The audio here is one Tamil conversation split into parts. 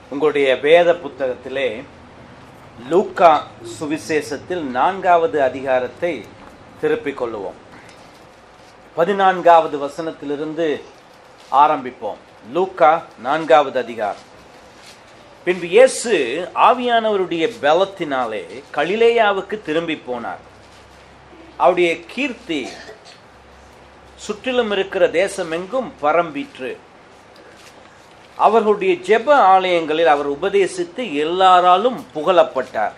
உங்களுடைய வேத புத்தகத்திலே லூக்கா சுவிசேஷத்தில் 4வது அதிகாரத்தை திருப்பிக் கொள்ளுவோம். 14வது வசனத்திலிருந்து ஆரம்பிப்போம். லூக்கா 4வது அதிகாரம். பின்பு இயேசு ஆவியானவருடைய பலத்தினாலே கலிலேயாவுக்கு திரும்பி போனார். அவருடைய கீர்த்தி சுற்றிலும் இருக்கிற தேசமெங்கும் பரம்பிற்று. அவர்களுடைய ஜெப ஆலயங்களில் அவர் உபதேசித்து எல்லாராலும் புகழப்பட்டார்.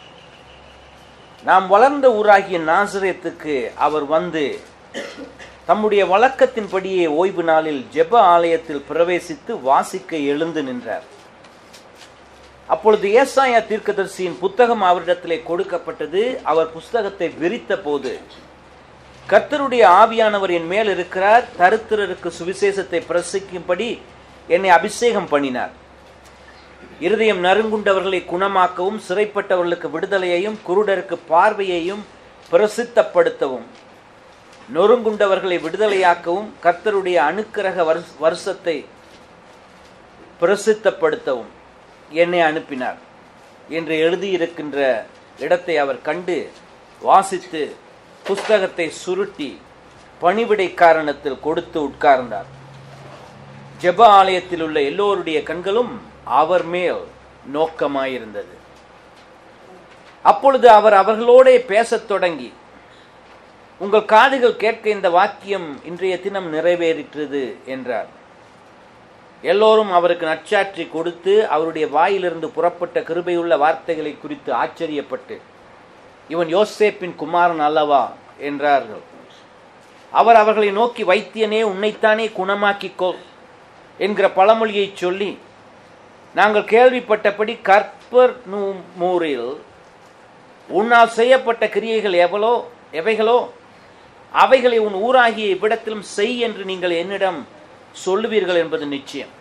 நாம் வளர்ந்த ஊராகிய நாசரேத்துக்கு அவர் வந்து தம்முடைய வழக்கத்தின்படியே ஓய்வு நாளில் ஜெப ஆலயத்தில் பிரவேசித்து வாசிக்க எழுந்து நின்றார். அப்பொழுது ஏசாயா தீர்க்கதரிசியின் புத்தகம் அவரிடத்திலே கொடுக்கப்பட்டது. அவர் புஸ்தகத்தை விரித்த போது, கர்த்தருடைய ஆவியானவர் என் மேல் இருக்கிறார், தரித்திரருக்கு சுவிசேஷத்தை பிரசங்கிக்கும்படி என்னை அபிஷேகம் பண்ணினார். இருதயம் நறுங்குண்டவர்களை குணமாக்கவும், சிறைப்பட்டவர்களுக்கு விடுதலையையும், குருடருக்கு பார்வையையும் பிரசித்தப்படுத்தவும், நொறுங்குண்டவர்களை விடுதலையாக்கவும், கர்த்தருடைய அனுக்கிரக வருஷத்தை பிரசித்தப்படுத்தவும் என்னை அனுப்பினார் என்று எழுதியிருக்கின்ற இடத்தை அவர் கண்டு வாசித்து புஸ்தகத்தை சுருட்டி பணிவிடை காரணத்தில் கொடுத்து உட்கார்ந்தார். ஜெப ஆலயத்தில் உள்ள எல்லோருடைய கண்களும் அவர் மேல் நோக்கமாயிருந்தது. அப்பொழுது அவர் அவர்களோடே பேசத் தொடங்கி, உங்கள் காதுகள் கேட்க இந்த வாக்கியம் இன்றைய தினம் நிறைவேறிற்றது என்றார். எல்லோரும் அவருக்கு நற்சாட்சி கொடுத்து அவருடைய வாயிலிருந்து புறப்பட்ட கிருபையுள்ள வார்த்தைகளை குறித்து ஆச்சரியப்பட்டு, இவன் யோசேப்பின் குமாரன் அல்லவா என்றார்கள். அவர் அவர்களை நோக்கி, வைத்தியனே, உன்னைத்தானே குணமாக்கிக்கோ என்கிற பழமொழியை சொல்லி, நாங்கள் கேள்விப்பட்டபடி கப்பர்நகூமில் உன்னால் செய்யப்பட்ட கிரியைகள் எவைகளோ அவைகளை உன் ஊராகிய இவ்விடத்திலும் செய் என்று நீங்கள் என்னிடம் சொல்லுவீர்கள் என்பது நிச்சயம்.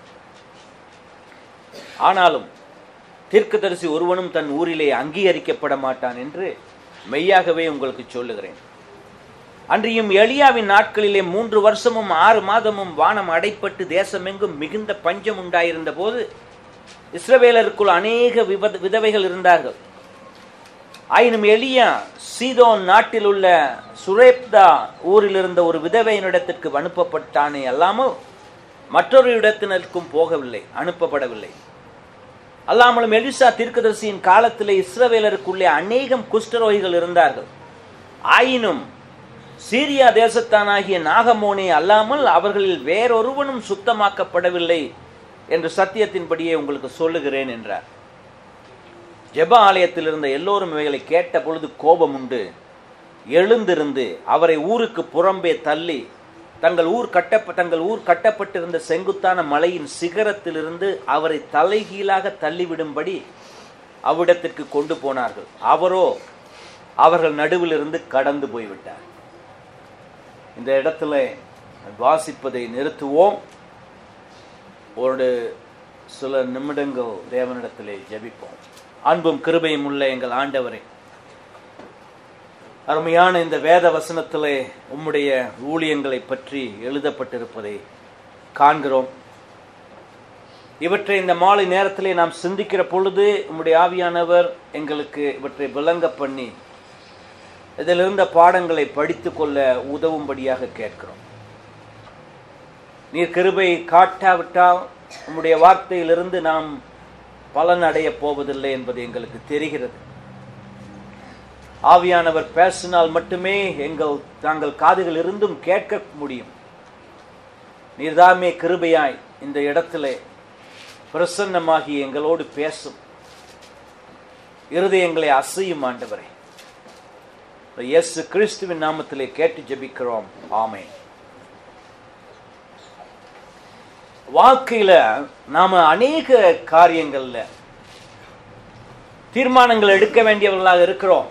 ஆனாலும் தீர்க்கதரிசி ஒருவனும் தன் ஊரிலே அங்கீகரிக்கப்பட மாட்டான் என்று மெய்யாகவே உங்களுக்கு சொல்லுகிறேன். அன்றியும் எலியாவின் நாட்களிலே 3 வருஷமும் 6 மாதமும் வானம் அடைப்பட்டு தேசமெங்கும் மிகுந்த பஞ்சம் உண்டாயிருந்த போது இஸ்ரவேலருக்குள் அநேக விதவைகள் இருந்தார்கள். ஆயினும் எலியா சீதோன் நாட்டில் உள்ள சுரேப்தா ஊரில் இருந்த ஒரு விதவையினிடத்திற்கு அனுப்பப்பட்டானே அல்லாமல் மற்றொரு இடத்தினருக்கும் அனுப்பப்படவில்லை. அல்லாமலும் எலிசா தீர்க்கதரிசியின் காலத்திலே இஸ்ரவேலருக்குள்ளே அநேகம் குஷ்டரோகிகள் இருந்தார்கள். ஆயினும் சீரியா தேசத்தானாகிய நாகமோனே அல்லாமல் அவர்களில் வேறொருவனும் சுத்தமாக்கப்படவில்லை என்று சத்தியத்தின்படியே உங்களுக்கு சொல்லுகிறேன் என்றார். ஜெப ஆலயத்தில் இருந்த எல்லோரும் இவைகளை கேட்ட பொழுது கோபம் உண்டு எழுந்திருந்து அவரை ஊருக்கு புறம்பே தள்ளி தங்கள் ஊர் கட்டப்பட்டிருந்த செங்குத்தான மலையின் சிகரத்திலிருந்து அவரை தலைகீழாக தள்ளிவிடும்படி அவ்விடத்திற்கு கொண்டு போனார்கள். அவரோ அவர்கள் நடுவில் இருந்து கடந்து போய்விட்டார். இந்த இடத்துல வாசிப்பதை நிறுத்துவோம். ஒரு சில நிமிடங்கள் தேவனிடத்திலே ஜெபிப்போம். அன்பும் கிருபையும் உள்ள எங்கள் ஆண்டவரே, அருமையான இந்த வேத வசனத்திலே உம்முடைய ஊழியங்களை பற்றி எழுதப்பட்டிருப்பதை காண்கிறோம். இவற்றை இந்த மாலை நேரத்திலே நாம் சிந்திக்கிற பொழுது உம்முடைய ஆவியானவர் எங்களுக்கு இவற்றை விளங்க பண்ணி இதிலிருந்த பாடங்களை படித்து கொள்ள உதவும்படியாக கேட்கிறோம். நீர் கிருபை காட்டாவிட்டால் உம்முடைய வார்த்தையிலிருந்து நாம் பலன் அடைய போவதில்லை என்பது எங்களுக்கு தெரிகிறது. ஆவியானவர் பேசினால் மட்டுமே நாங்கள் காதுகள் இருந்தும் கேட்க முடியும். நீர்தாமே கிருபையாய் இந்த இடத்திலே பிரசன்னமாகி எங்களோடு பேசும், இருதயங்களை அசையும் ஆண்டவரே. இயேசு கிறிஸ்துவின் நாமத்திலே கேட்டு ஜெபிக்கிறோம். ஆமென். வாழ்க்கையில நாம அநேக காரியங்கள்ல தீர்மானங்கள் எடுக்க வேண்டியவர்களாக இருக்கிறோம்.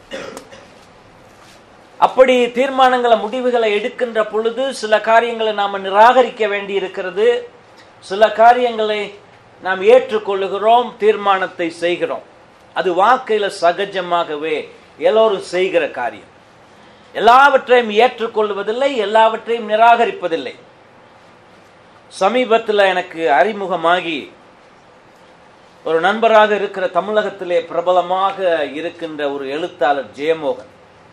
அப்படி தீர்மானங்களை முடிவுகளை எடுக்கின்ற பொழுது சில காரியங்களை நாம நிராகரிக்க வேண்டி இருக்கிறது. சில காரியங்களை நாம் ஏற்றுக்கொள்ளுகிறோம், தீர்மானத்தை செய்கிறோம். அது வாழ்க்கையில சகஜமாகவே எல்லோரும் செய்கிற காரியம். எல்லாவற்றையும் ஏற்றுக்கொள்வதில்லை, எல்லாவற்றையும் நிராகரிப்பதில்லை. சமீபத்தில் எனக்கு அறிமுகமாகி ஒரு நண்பராக இருக்கிற தமிழகத்திலே பிரபலமாக இருக்கின்ற ஒரு எழுத்தாளர் ஜெயமோகன்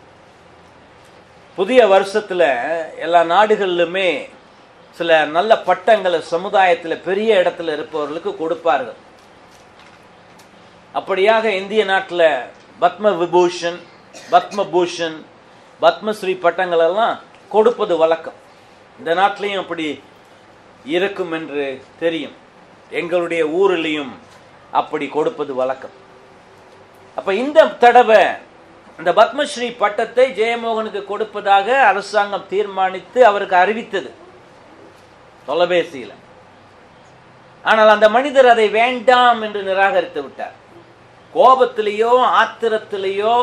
புதிய வருஷத்துல எல்லா நாடுகளிலுமே சில நல்ல பட்டங்களை சமுதாயத்தில் பெரிய இடத்துல இருப்பவர்களுக்கு கொடுப்பார்கள். அப்படியாக இந்திய நாட்டில் பத்ம விபூஷன், பத்மபூஷன், பத்மஸ்ரீ பட்டங்கள் எல்லாம் கொடுப்பது வழக்கம். இந்த நாட்டிலையும் அப்படி இருக்கும் என்று தெரியும். எங்களுடைய ஊரிலையும் அப்படி கொடுப்பது வழக்கம். அப்ப இந்த தடவை இந்த பத்மஸ்ரீ பட்டத்தை ஜெயமோகனுக்கு கொடுப்பதாக அரசாங்கம் தீர்மானித்து அவருக்கு அறிவித்தது தொலைபேசியில். ஆனால் அந்த மனிதர் அதை வேண்டாம் என்று நிராகரித்து விட்டார். கோபத்திலேயோ ஆத்திரத்திலேயோ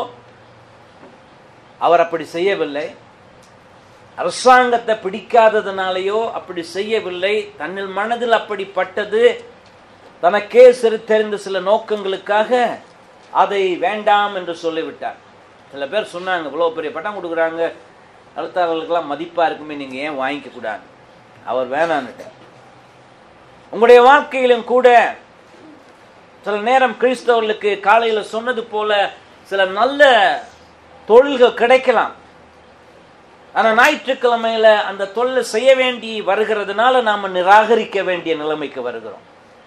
அவர் அப்படி செய்யவில்லை. அரசாங்கத்தை பிடிக்காததுனாலேயோ அப்படி செய்யவில்லை. தன்னில் மனதில் அப்படிப்பட்டது. தனக்கே சிறு தெரிந்த சில நோக்கங்களுக்காக அதை வேண்டாம் என்று சொல்லிவிட்டார். சில பேர் சொன்னாங்க, இவ்வளோ பெரிய பட்டம் கொடுக்குறாங்க, எழுத்தாளர்களுக்கெல்லாம் மதிப்பாக இருக்குமே, நீங்கள் ஏன் வாங்கிக்க கூடாது? அவர் வேணான்னுட்டார். உங்களுடைய வாழ்க்கையிலும் கூட சில நேரம் கிறிஸ்தவர்களுக்கு காலையில் சொன்னது போல சில நல்ல தொழில்கள் கிடைக்கலாம். ஆனால் ஞாயிற்றுக்கிழமையில அந்த தொழிலை செய்ய வேண்டி வருகிறதுனால நாம நிராகரிக்க வேண்டிய நிலைமைக்கு வருகிறோம்.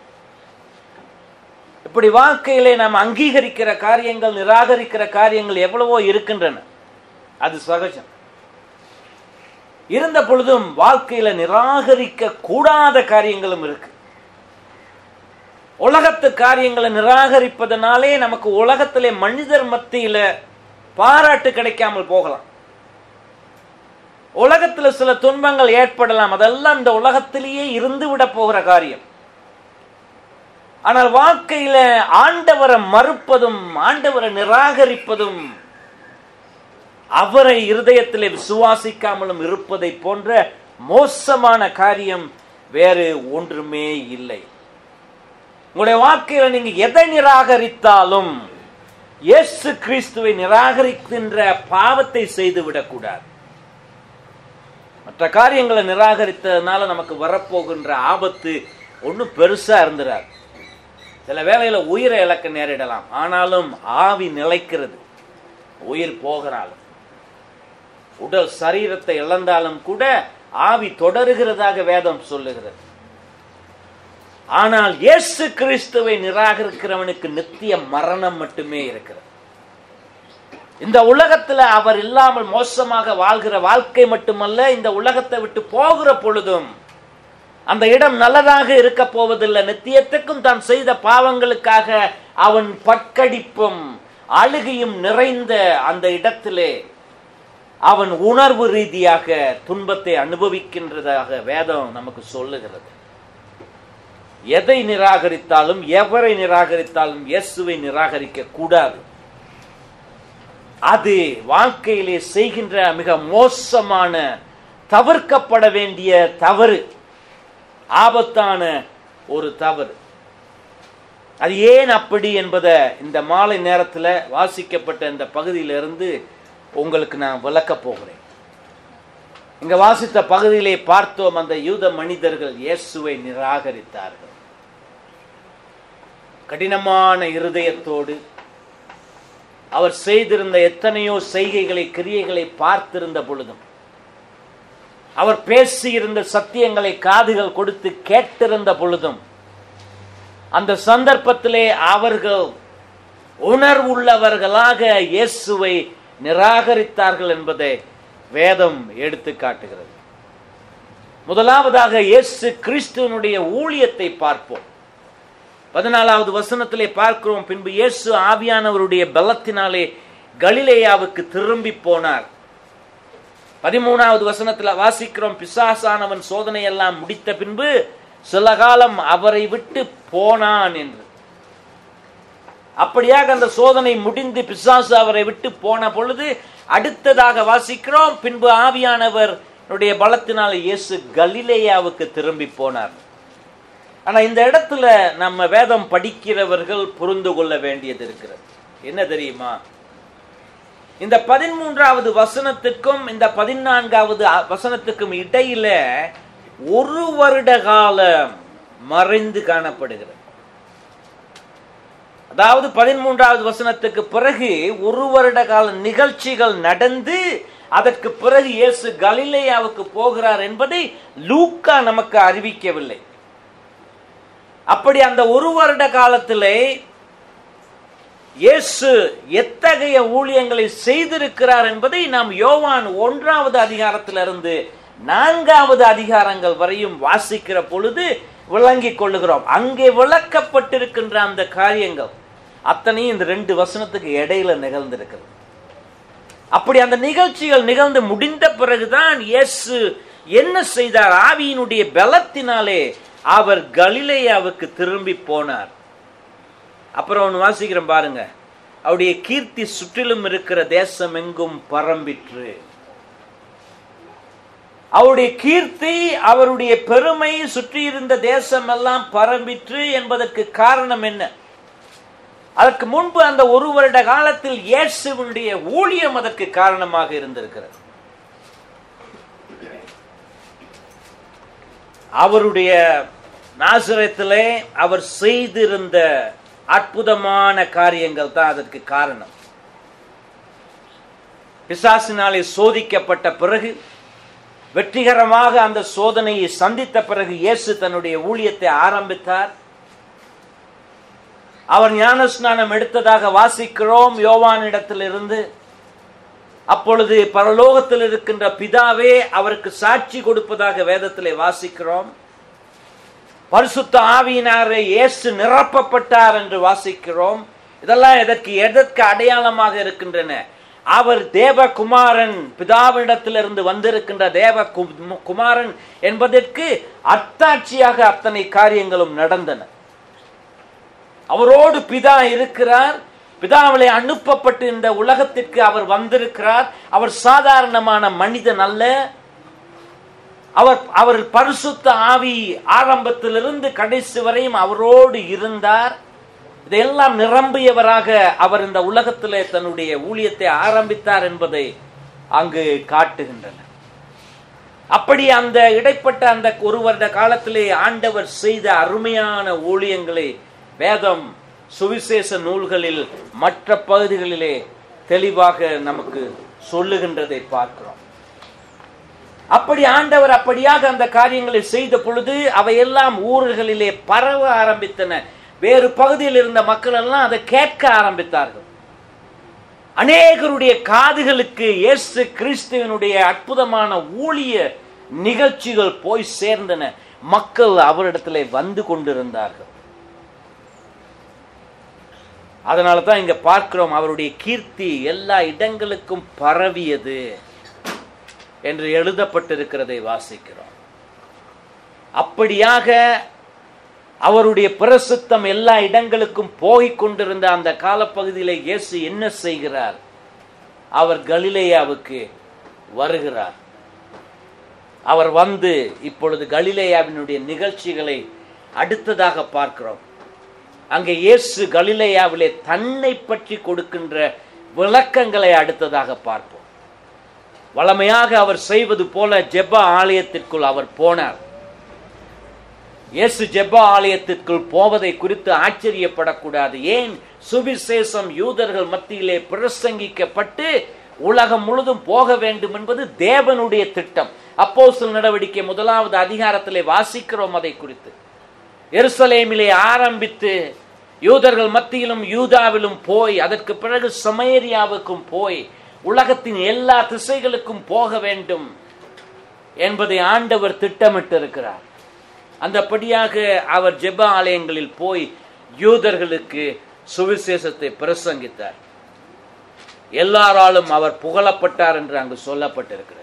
இப்படி வாழ்க்கையிலே நாம் அங்கீகரிக்கிற காரியங்கள், நிராகரிக்கிற காரியங்கள் எவ்வளவோ இருக்கின்றன. அது சகஜம். இருந்த பொழுதும் வாழ்க்கையில நிராகரிக்க கூடாத காரியங்களும் இருக்கு. உலகத்து காரியங்களை நிராகரிப்பதனாலே நமக்கு உலகத்திலே மனிதர் மத்தியில பாராட்டு கிடைக்காமல் போகலாம். உலகத்துல சில துன்பங்கள் ஏற்படலாம். அதெல்லாம் இந்த உலகத்திலேயே இருந்து விட போகிற காரியம். ஆனால் வாழ்க்கையில ஆண்டவரை மறுப்பதும் ஆண்டவரை நிராகரிப்பதும் அவரை இருதயத்திலே விசுவாசிக்காமலும் இருப்பதை போன்ற மோசமான காரியம் வேறு ஒன்றுமே இல்லை. உங்களுடைய வாழ்க்கையில நீங்க எதை நிராகரித்தாலும் இயேசு கிறிஸ்துவை நிராகரிக்கின்ற பாவத்தை செய்து விடக்கூடாது. மற்ற காரியங்களை நிராகரித்ததுனால நமக்கு வரப்போகின்ற ஆபத்து ஒன்றும் பெருசா இருந்துறாரு. சில வேளையில உயிரை இழக்க நேரிடலாம். ஆனாலும் ஆவி நிலைக்கிறது. உயிர் போகிறாலும், உடல் சரீரத்தை இழந்தாலும் கூட ஆவி தொடருகிறதாக வேதம் சொல்லுகிறது. ஆனால் இயேசு கிறிஸ்துவை நிராகரிக்கிறவனுக்கு நித்திய மரணம் மட்டுமே இருக்கிறது. இந்த உலகத்துல அவர் இல்லாமல் மோசமாக வாழ்கிற வாழ்க்கை மட்டுமல்ல, இந்த உலகத்தை விட்டு போகிற பொழுதும் அந்த இடம் நல்லதாக இருக்க போவதில்லை. நித்தியத்துக்கும் தான் செய்த பாவங்களுக்காக அவன் பட்கடிப்பும் அழுகையும் நிறைந்த அந்த இடத்திலே அவன் உணர்வு ரீதியாக துன்பத்தை அனுபவிக்கின்றதாக வேதம் நமக்கு சொல்லுகிறது. எதை நிராகரித்தாலும், எவரை நிராகரித்தாலும் இயேசுவை நிராகரிக்க கூடாது. அது வாழ்க்கையிலே செய்கின்ற மிக மோசமான, தவிர்க்கப்பட வேண்டிய தவறு, ஆபத்தான ஒரு தவறு. அது ஏன் அப்படி என்பதை இந்த மாலை நேரத்தில் வாசிக்கப்பட்ட இந்த பகுதியிலிருந்து உங்களுக்கு நான் விளக்க போகிறேன். இங்க வாசித்த பகுதியிலே பார்த்தோம், அந்த யூத மனிதர்கள் இயேசுவை நிராகரித்தார்கள். கடினமான இருதயத்தோடு அவர் செய்திருந்த எத்தனையோ செய்கைகளை, கிரியைகளை பார்த்திருந்த பொழுதும், அவர் பேசியிருந்த சத்தியங்களை காதுகள் கொடுத்து கேட்டிருந்த பொழுதும், அந்த சந்தர்ப்பத்திலே அவர்கள் உணர்வுள்ளவர்களாக இயேசுவை நிராகரித்தார்கள் என்பதை வேதம் எடுத்து காட்டுகிறது. முதலாவதாக இயேசு கிறிஸ்துவனுடைய ஊழியத்தை பார்ப்போம். 14வது வசனத்திலே பார்க்கிறோம், பின்பு இயேசு ஆவியானவருடைய பலத்தினாலே கலிலேயாவுக்கு திரும்பி போனார். 13வது வசனத்தில் வாசிக்கிறோம், பிசாசானவன் சோதனை எல்லாம் முடித்த பின்பு சில காலம் அவரை விட்டு போனான் என்று. அப்படியாக அந்த சோதனை முடிந்து பிசாசு அவரை விட்டு போன பொழுது அடுத்ததாக வாசிக்கிறோம், பின்பு ஆவியானவருடைய பலத்தினால் இயேசு கலிலேயாவுக்கு திரும்பி போனார். ஆனா இந்த இடத்துல நம்ம வேதம் படிக்கிறவர்கள் புரிந்து கொள்ள வேண்டியது இருக்கிறது. என்ன தெரியுமா? இந்த 13வது வசனத்துக்கும் இந்த 14வது வசனத்துக்கும் இடையில 1 வருட காலம் மறைந்து காணப்படுகிறது. அதாவது 13வது வசனத்துக்கு பிறகு 1 வருட கால நிகழ்ச்சிகள் நடந்து அதற்கு பிறகு இயேசு கலிலேயாவுக்கு போகிறார் என்பதை லூக்கா நமக்கு அறிவிக்கவில்லை. அப்படி அந்த 1 வருட காலத்திலே இயேசு எத்தகைய ஊழியங்களை செய்திருக்கிறார் என்பதை நாம் யோவான் 1வது அதிகாரத்திலிருந்து 4வது அதிகாரங்கள் வரையும் வாசிக்கிற பொழுது விளங்கிக் கொள்ளுகிறோம். அங்கே விளக்கப்பட்டிருக்கின்ற அந்த காரியங்கள் அத்தனையும் இந்த 2 வசனத்துக்கு இடையில நிகழ்ந்திருக்கிறது. அப்படி அந்த நிகழ்ச்சிகள் நிகழ்ந்து முடிந்த பிறகுதான் இயேசு என்ன செய்தார்? ஆவியினுடைய பலத்தினாலே அவர் கலிலேயாவுக்கு திரும்பி போனார். அப்புறம் ஒன்று வாசிக்கிறோம் பாருங்க. அவருடைய கீர்த்தி சுற்றிலும் இருக்கிற தேசம் எங்கும் பரம்பிற்று. அவருடைய கீர்த்தி, அவருடைய பெருமை சுற்றி இருந்த தேசம் எல்லாம் பரம்பிற்று என்பதற்கு காரணம் என்ன? அதற்கு முன்பு அந்த 1 வருட காலத்தில் இயேசுவினுடைய ஊழியம் அதற்கு காரணமாக இருந்திருக்கிறது. அவருடைய நாசரேத்திலே அவர் செய்திருந்த அற்புதமான காரியங்கள் தான் அதற்கு காரணம். பிசாசினாலே சோதிக்கப்பட்ட பிறகு, வெற்றிகரமாக அந்த சோதனையை சந்தித்த பிறகு இயேசு தன்னுடைய ஊழியத்தை ஆரம்பித்தார். அவர் ஞானஸ்நானம் எடுத்ததாக வாசிக்கிறோம் யோவானிடத்திலிருந்து. அப்பொழுது பரலோகத்தில் இருக்கின்ற பிதாவே அவருக்கு சாட்சி கொடுப்பதாக வேதத்திலே வாசிக்கிறோம். பரிசுத்த ஆவியினாரே இயேசு நிரப்பப்பட்டார் என்று வாசிக்கிறோம். இதெல்லாம் எதற்கு அடையாளமாக இருக்கின்றன? அவர் தேவகுமாரன், பிதாவிடத்திலிருந்து வந்திருக்கின்ற தேவகுமாரன் என்பதற்கு அத்தாட்சியாக அத்தனை காரியங்களும் நடந்தன. அவரோடு பிதா இருக்கிறார். பிதாவிலே அனுப்பப்பட்டு இந்த உலகத்திற்கு அவர் வந்திருக்கிறார். அவர் சாதாரணமான மனிதன் அல்ல. அவர் பரிசுத்த ஆவி ஆரம்பத்திலிருந்து கடைசி வரையும் அவரோடு இருந்தார். இதையெல்லாம் நிரம்பியவராக அவர் இந்த உலகத்திலே தன்னுடைய ஊழியத்தை ஆரம்பித்தார் என்பதை அங்கு காட்டுகின்றன. அப்படி அந்த இடைப்பட்ட அந்த 1 வருட காலத்திலே ஆண்டவர் செய்த அருமையான ஊழியங்களை வேதம் சுவிசேஷ நூல்களில் மற்ற பகுதிகளிலே தெளிவாக நமக்கு சொல்லுகின்றதை பார்க்கிறோம். அப்படி ஆண்டவர் அப்படியாக அந்த காரியங்களை செய்த பொழுது அவையெல்லாம் ஊர்களிலே பரவ ஆரம்பித்தன. வேறு பகுதியில் இருந்த மக்கள் எல்லாம் அதை கேட்க ஆரம்பித்தார்கள். அநேகருடைய காதுகளுக்கு இயேசு கிறிஸ்துவினுடைய அற்புதமான ஊழிய நிகழ்ச்சிகள் போய் சேர்ந்தன. மக்கள் அவரிடத்திலே வந்து கொண்டிருந்தார்கள். அதனால தான் இங்க பார்க்கிறோம், அவருடைய கீர்த்தி எல்லா இடங்களுக்கும் பரவியது என்று எழுதப்பட்டிருக்கிறதை வாசிக்கிறோம். அப்படியாக அவருடைய பிரசித்தம் எல்லா இடங்களுக்கும் போகிக் கொண்டிருந்த அந்த காலப்பகுதியில் இயேசு என்ன செய்கிறார்? அவர் கலிலேயாவுக்கு வருகிறார். அவர் வந்து இப்பொழுது கலிலேயாவினுடைய நிகழ்ச்சிகளை அடுத்ததாக பார்க்கிறோம். அங்கே இயேசு கலிலேயாவிலே தன்னை பற்றி கொடுக்கின்ற விளக்கங்களை அடுத்ததாக பார்ப்போம். வளமையாக அவர் செய்வது போல ஜெப ஆலயத்திற்குள் அவர் போனார். இயேசு ஜெப ஆலயத்திற்குள் போவதை குறித்து ஆச்சரியப்படக்கூடாது. ஏன்? சுவிசேஷம் யூதர்கள் மத்தியிலே பிரசங்கிக்கப்பட்டு உலகம் முழுதும் போக வேண்டும் என்பது தேவனுடைய திட்டம். அப்போஸ்தலர் நடவடிக்கை 1வது அதிகாரத்திலே வாசிக்கிறோம் அதை குறித்து. எருசலேமிலே ஆரம்பித்து யூதர்கள் மத்தியிலும் யூதாவிலும் போய் அதற்கு பிறகு சமேரியாவுக்கும் போய் உலகத்தின் எல்லா திசைகளுக்கும் போக வேண்டும் என்பதை ஆண்டவர் திட்டமிட்டிருக்கிறார். அந்தபடியாக அவர் ஜெப ஆலயங்களில் போய் யூதர்களுக்கு சுவிசேஷத்தை பிரசங்கித்தார். எல்லாராலும் அவர் புகழப்பட்டார் என்று அங்கு சொல்லப்பட்டிருக்கிறது.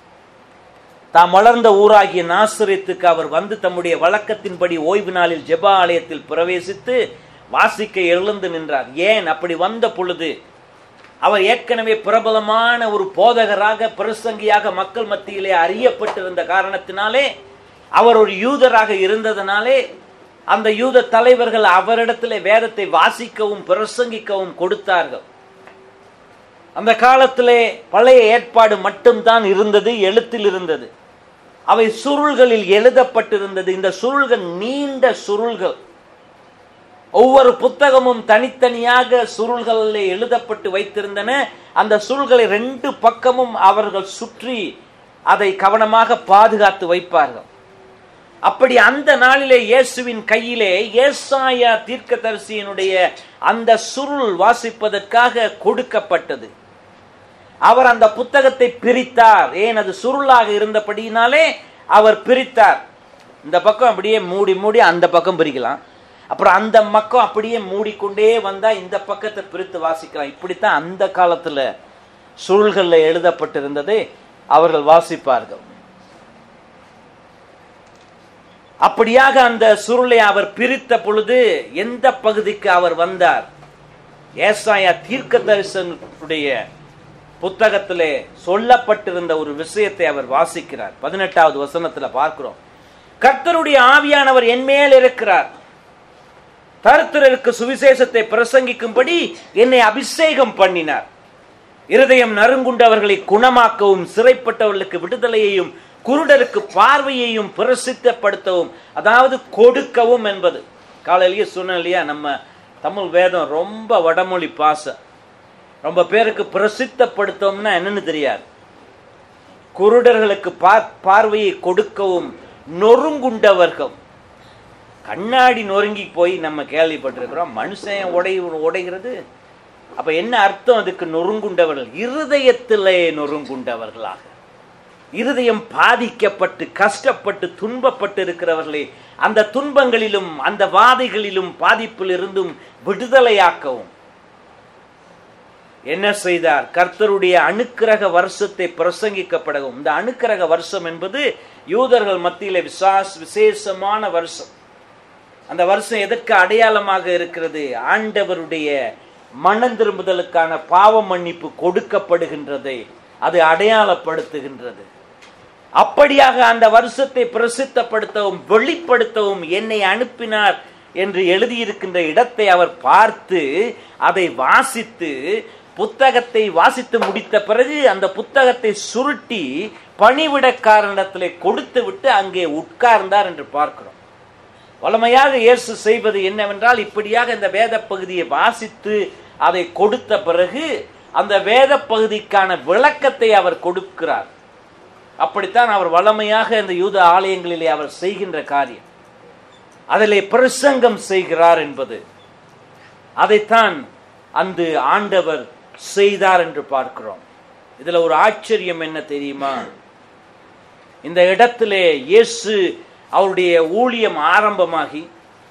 தாம் வளர்ந்த ஊராகிய நாசரேத்துக்கு அவர் வந்து தம்முடைய வழக்கத்தின்படி ஓய்வு நாளில் ஜெப ஆலயத்தில் பிரவேசித்து வாசிக்க எழுந்து நின்றார். ஏன்? அப்படி வந்த பொழுது அவர் ஏற்கனவே பிரபலமான ஒரு போதகராக பிரசங்கியாக மக்கள் மத்தியிலே அறியப்பட்டிருந்த காரணத்தினாலே, அவர் ஒரு யூதராக இருந்ததனாலே அந்த யூத தலைவர்கள் அவரிடத்திலே வேதத்தை வாசிக்கவும் பிரசங்கிக்கவும் கொடுத்தார்கள். அந்த காலத்திலே பழைய ஏற்பாடு மட்டும்தான் இருந்தது, எழுத்தில் இருந்தது. அவை சுருள்களில் எழுதப்பட்டிருந்தது. இந்த சுருள்கள் நீண்ட சுருள்கள். ஒவ்வொரு புத்தகமும் தனித்தனியாக சுருள்களில் எழுதப்பட்டு வைத்திருந்தன. அந்த சுருள்களை 2 பக்கமும் அவர்கள் சுற்றி அதை கவனமாக பாதுகாத்து வைப்பார்கள். அப்படி அந்த நாளிலே இயேசுவின் கையிலே ஏசாயா தீர்க்கதரிசியினுடைய அந்த சுருள் வாசிப்பதற்காக கொடுக்கப்பட்டது. அவர் அந்த புத்தகத்தை பிரித்தார். ஏன், அது சுருளாக இருந்தபடியினாலே அவர் பிரித்தார். இந்த பக்கம் அப்படியே மூடி மூடி அந்த பக்கம் பிரிக்கலாம், அப்புறம் அந்த பக்கம் அப்படியே மூடிக்கொண்டே வந்தா இந்த பக்கத்தை பிரித்து வாசிக்கலாம். இப்படித்தான் அந்த காலத்துல சுருள்களில் எழுதப்பட்டிருந்ததை அவர்கள் வாசிப்பார்கள். அப்படியாக அந்த சுருளை அவர் பிரித்த பொழுது எந்த பகுதிக்கு அவர் வந்தார்? ஏசாயா தீர்க்கதரிசனுடைய புத்தகத்திலே சொல்லப்பட்டிருந்த ஒரு விஷயத்தை அவர் வாசிக்கிறார். 18வது வசனத்துல பார்க்கிறோம், கர்த்தருடைய ஆவியானவர் என் மேல் இருக்கிறார், தரித்திரருக்கு சுவிசேஷத்தை பிரசங்கிக்கும்படி என்னை அபிஷேகம் பண்ணினார், இருதயம் நறுங்குண்டவர்களை குணமாக்கவும், சிறைப்பட்டவர்களுக்கு விடுதலையையும், குருடருக்கு பார்வையையும் பிரசித்தப்படுத்தவும், அதாவது கொடுக்கவும் என்பது. காலையிலேயே சொன்னேன் இல்லையா, நம்ம தமிழ் வேதம் ரொம்ப வடமொழி பாச. ரொம்ப பேருக்கு பிரசித்தப்படுத்தவும்னா என்னன்னு தெரியாது. குருடர்களுக்கு பார்வையை கொடுக்கவும், நொறுங்குண்டவர்கள், கண்ணாடி நொறுங்கி போய் நம்ம கேள்விப்பட்டிருக்கிறோம், மனுஷன் உடைகிறது. அப்ப என்ன அர்த்தம் அதுக்கு? நொறுங்குண்டவர்கள், இருதயத்திலே நொறுங்குண்டவர்களாக, இருதயம் பாதிக்கப்பட்டு கஷ்டப்பட்டு துன்பப்பட்டு இருக்கிறவர்களே, அந்த துன்பங்களிலும் அந்த வாதைகளிலும் பாதிப்பில் இருந்தும் விடுதலையாக்கவும் என்ன செய்தார்? கர்த்தருடைய அனுக்கிரக வருஷத்தை பிரசங்கிக்கப்படவும். இந்த அனுக்கிரக வருஷம் என்பது யூதர்கள் மத்தியிலே விசேஷமான வருஷம். அந்த வருஷம் எதற்கு அடையாளமாக இருக்கிறது? ஆண்டவருடைய மனம் திரும்புதலுக்கான பாவ மன்னிப்பு கொடுக்கப்படுகின்றதை அது அடையாளப்படுத்துகின்றது. அப்படியாக அந்த வருஷத்தை பிரசித்தப்படுத்தவும் வெளிப்படுத்தவும் என்னை அனுப்பினார் என்று எழுதியிருக்கின்ற இடத்தை அவர் பார்த்து அதை வாசித்து, புத்தகத்தை வாசித்து முடித்த பிறகு அந்த புத்தகத்தை சுருட்டி பணிவிடக்காரனிடத்திலே கொடுத்து விட்டு அங்கே உட்கார்ந்தார் என்று பார்க்கிறோம். வழமையாக இயேசு செய்வது என்னவென்றால், இப்படியாக இந்த வேத பகுதியை வாசித்து அதை கொடுத்த பிறகு அந்த வேத பகுதிக்கான விளக்கத்தை அவர் கொடுக்கிறார். அப்படித்தான் அவர் வழமையாக இந்த யூத ஆலயங்களிலே அவர் செய்கின்ற காரியம். அதிலே பிரசங்கம் செய்கிறார் என்பது, அதைத்தான் அந்த ஆண்டவர் செய்தார் என்று பார்க்கிறோம். இதுல ஒரு ஆச்சரியம் என்ன தெரியுமா? இந்த இடத்திலே இயேசு அவருடைய ஊழியம் ஆரம்பமாகி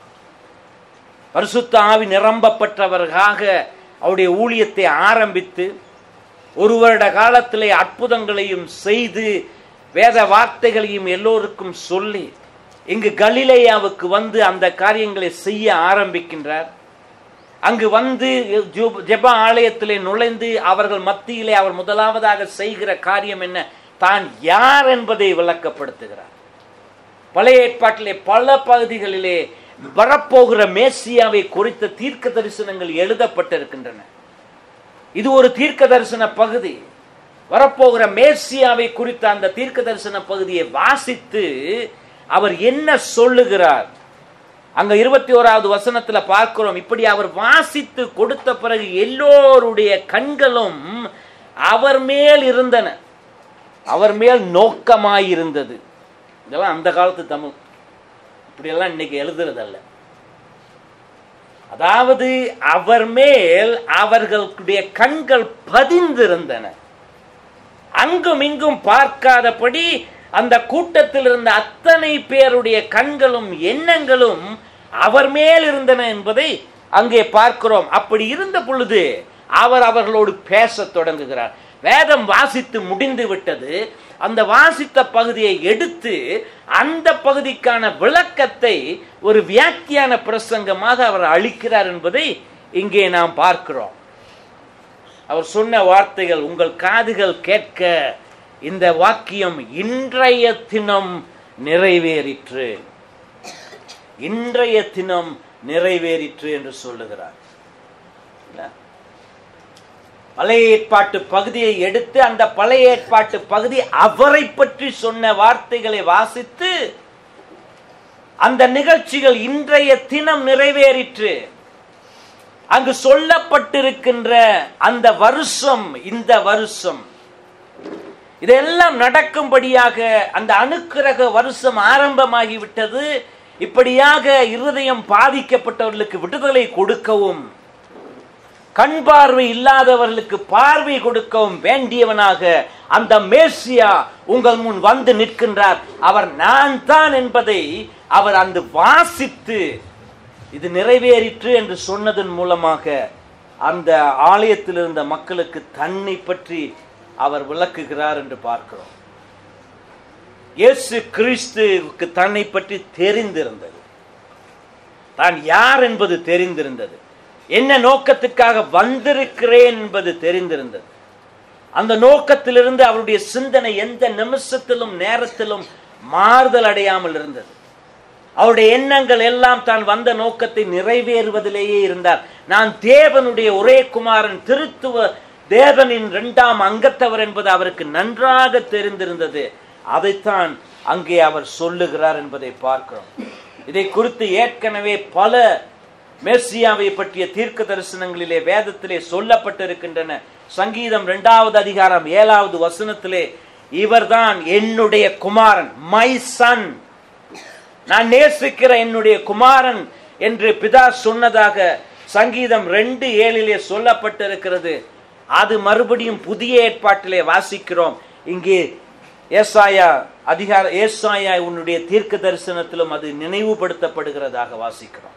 பரிசுத்த ஆவி நிரம்பப்பட்டவர்களாக அவருடைய ஊழியத்தை ஆரம்பித்து 1 வருட காலத்திலே அற்புதங்களையும் செய்து வேத வார்த்தைகளையும் எல்லோருக்கும் சொல்லி இங்கு கலிலேயாவுக்கு வந்து அந்த காரியங்களை செய்ய ஆரம்பிக்கின்றார். அங்கு வந்து ஜெப ஆலயத்திலே நுழைந்து அவர்கள் மத்தியிலே அவர் முதலாவதாக செய்கிற காரியம் என்ன? தான் யார் என்பதை விளக்கப்படுத்துகிறார். பழைய ஏற்பாட்டிலே பல பகுதிகளிலே வரப்போகிற மேசியாவை குறித்த தீர்க்க தரிசனங்கள் எழுதப்பட்டிருக்கின்றன. இது ஒரு தீர்க்க தரிசன பகுதி. வரப்போகிற மேசியாவை குறித்த அந்த தீர்க்க தரிசன பகுதியை வாசித்து அவர் என்ன சொல்லுகிறார்? அங்க 21வது வசனத்துல பார்க்கிறோம், இப்படி அவர் வாசித்து கொடுத்த பிறகு எல்லோருடைய கண்களும் அவர் மேல் இருந்தன, அவர் மேல் நோக்கமாயிருந்தது. இதெல்லாம் அந்த காலத்து தமிழ், இப்படியெல்லாம் இன்னைக்கு எழுதுறதல்ல. அதாவது அவர் மேல் அவர்களுடைய கண்கள் பதிந்திருந்தன. அங்கும் இங்கும் பார்க்காதபடி அந்த கூட்டத்தில் இருந்த அத்தனை பேருடைய கண்களும் எண்ணங்களும் அவர் மேல் இருந்தன என்பதை அங்கே பார்க்கிறோம். அப்படி இருந்த பொழுது அவர் அவர்களோடு பேசத் தொடங்குகிறார். வேதம் வாசித்து முடிந்து விட்டது. அந்த வாசித்த பகுதியை எடுத்து அந்த பகுதிக்கான விளக்கத்தை ஒரு வியாக்கியான பிரசங்கமாக அவர் அளிக்கிறார் என்பதை இங்கே நாம் பார்க்கிறோம். அவர் சொன்ன வார்த்தைகள், உங்கள் காதுகள் கேட்க இந்த வாக்கியம் இன்றைய தினம் நிறைவேறிற்று, இன்றைய தினம் நிறைவேறிற்று என்று சொல்லுகிறார். பழைய ஏற்பாட்டு பகுதியை எடுத்து அந்த பழைய ஏற்பாட்டு பகுதி அவரை பற்றி சொன்ன வார்த்தைகளை வாசித்து அந்த நிகழ்ச்சிகள் இன்றைய தினம் நிறைவேறிற்று. அங்கு சொல்லப்பட்டிருக்கின்ற அந்த வருஷம், இந்த வருஷம், இதெல்லாம் நடக்கும்படியாக அந்த அனுக்கிரக வருஷம் ஆரம்பமாகிவிட்டது. இப்படியாக இருதயம் பாதிக்கப்பட்டவர்களுக்கு விடுதலை கொடுக்கவும், கண் பார்வை இல்லாதவர்களுக்கு பார்வை கொடுக்கவும் வேண்டியவனாக அந்த மேசியா உங்கள் முன் வந்து நிற்கின்றார். அவர் நான் தான் என்பதை அவர் அந்த வாசித்து இது நிறைவேறிற்று என்று சொன்னதன் மூலமாக அந்த ஆலயத்தில் இருந்த மக்களுக்கு தன்னை பற்றி அவர் விளக்குகிறார் என்று பார்க்கிறோம். இயேசு கிறிஸ்துவுக்கு தன்னை பற்றி தெரிந்திருந்தது, தான் யார் என்பது தெரிந்திருந்தது, என்ன நோக்கத்துக்காக வந்திருக்கிறேன் என்பது தெரிந்திருந்தது. அந்த நோக்கத்திலிருந்து அவருடைய சிந்தனை எந்த நிமிஷத்திலும் நேரத்திலும் மாறுதல் அடையாமல் இருந்தது. அவருடைய எண்ணங்கள் எல்லாம் தான் வந்த நோக்கத்தை நிறைவேறுவதிலேயே இருந்தார். நான் தேவனுடைய ஒரே குமாரன், திருத்துவ தேவனின் 2ஆம் அங்கத்தவர் என்பது அவருக்கு நன்றாக தெரிந்திருந்தது. அதைத்தான் அங்கே அவர் சொல்லுகிறார் என்பதை பார்க்கிறோம். இதை குறித்து ஏற்கனவே பல மேசியாவை பற்றிய தீர்க்க தரிசனங்களிலே வேதத்திலே சொல்லப்பட்டிருக்கின்றன. சங்கீதம் 2வது அதிகாரம் 7வது வசனத்திலே இவர்தான் என்னுடைய குமாரன், மை சன், நான் நேசிக்கிற என்னுடைய குமாரன் என்று பிதா சொன்னதாக சங்கீதம் 2:7 சொல்லப்பட்டிருக்கிறது. அது மறுபடியும் புதிய ஏற்பாட்டிலே வாசிக்கிறோம். இங்கே ஏசாயா உன்னுடைய தீர்க்க தரிசனத்திலும் அது நினைவுபடுத்தப்படுகிறதாக வாசிக்கிறோம்.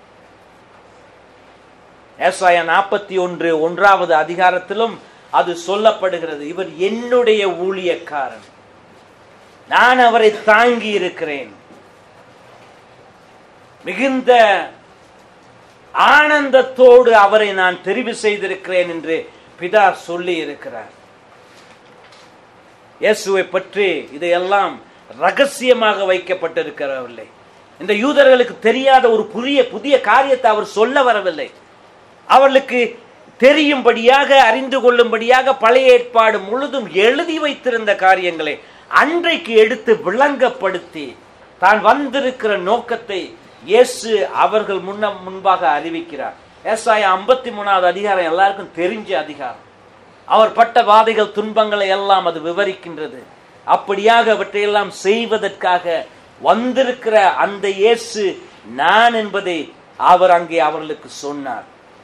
ஏசாயா 41:1வது அதிகாரத்திலும் அது சொல்லப்படுகிறது. இவர் என்னுடைய ஊழியக்காரன், நான் அவரை தாங்கி இருக்கிறேன், மிகுந்த ஆனந்தத்தோடு அவரை நான் தெரிவு செய்திருக்கிறேன் என்று பிதா சொல்லி இருக்கிறார். இயேசுவை பற்றி இதையெல்லாம் ரகசியமாக வைக்கப்பட்டிருக்கிறவில்லை. இந்த யூதர்களுக்கு தெரியாத ஒரு புதிய காரியத்தை அவர் சொல்ல வரவில்லை. அவர்களுக்கு தெரியும்படியாக, அறிந்து கொள்ளும்படியாக பழைய ஏற்பாடு முழுதும் எழுதி வைத்திருந்த காரியங்களை அன்றைக்கு எடுத்து விளங்கப்படுத்தி தான் வந்திருக்கிற நோக்கத்தை இயேசு அவர்கள் முன்பாக அறிவிக்கிறார். ஏசாயா 53வது அதிகாரம் எல்லாருக்கும் தெரிஞ்ச அதிகாரம். அவர் பட்ட வாதைகள், துன்பங்களை எல்லாம் அது விவரிக்கின்றது. அப்படியாக அவற்றையெல்லாம் செய்வதற்காக வந்திருக்கிற அந்த இயேசு நான் என்பதை அவர் அங்கே அவர்களுக்கு சொன்னார்.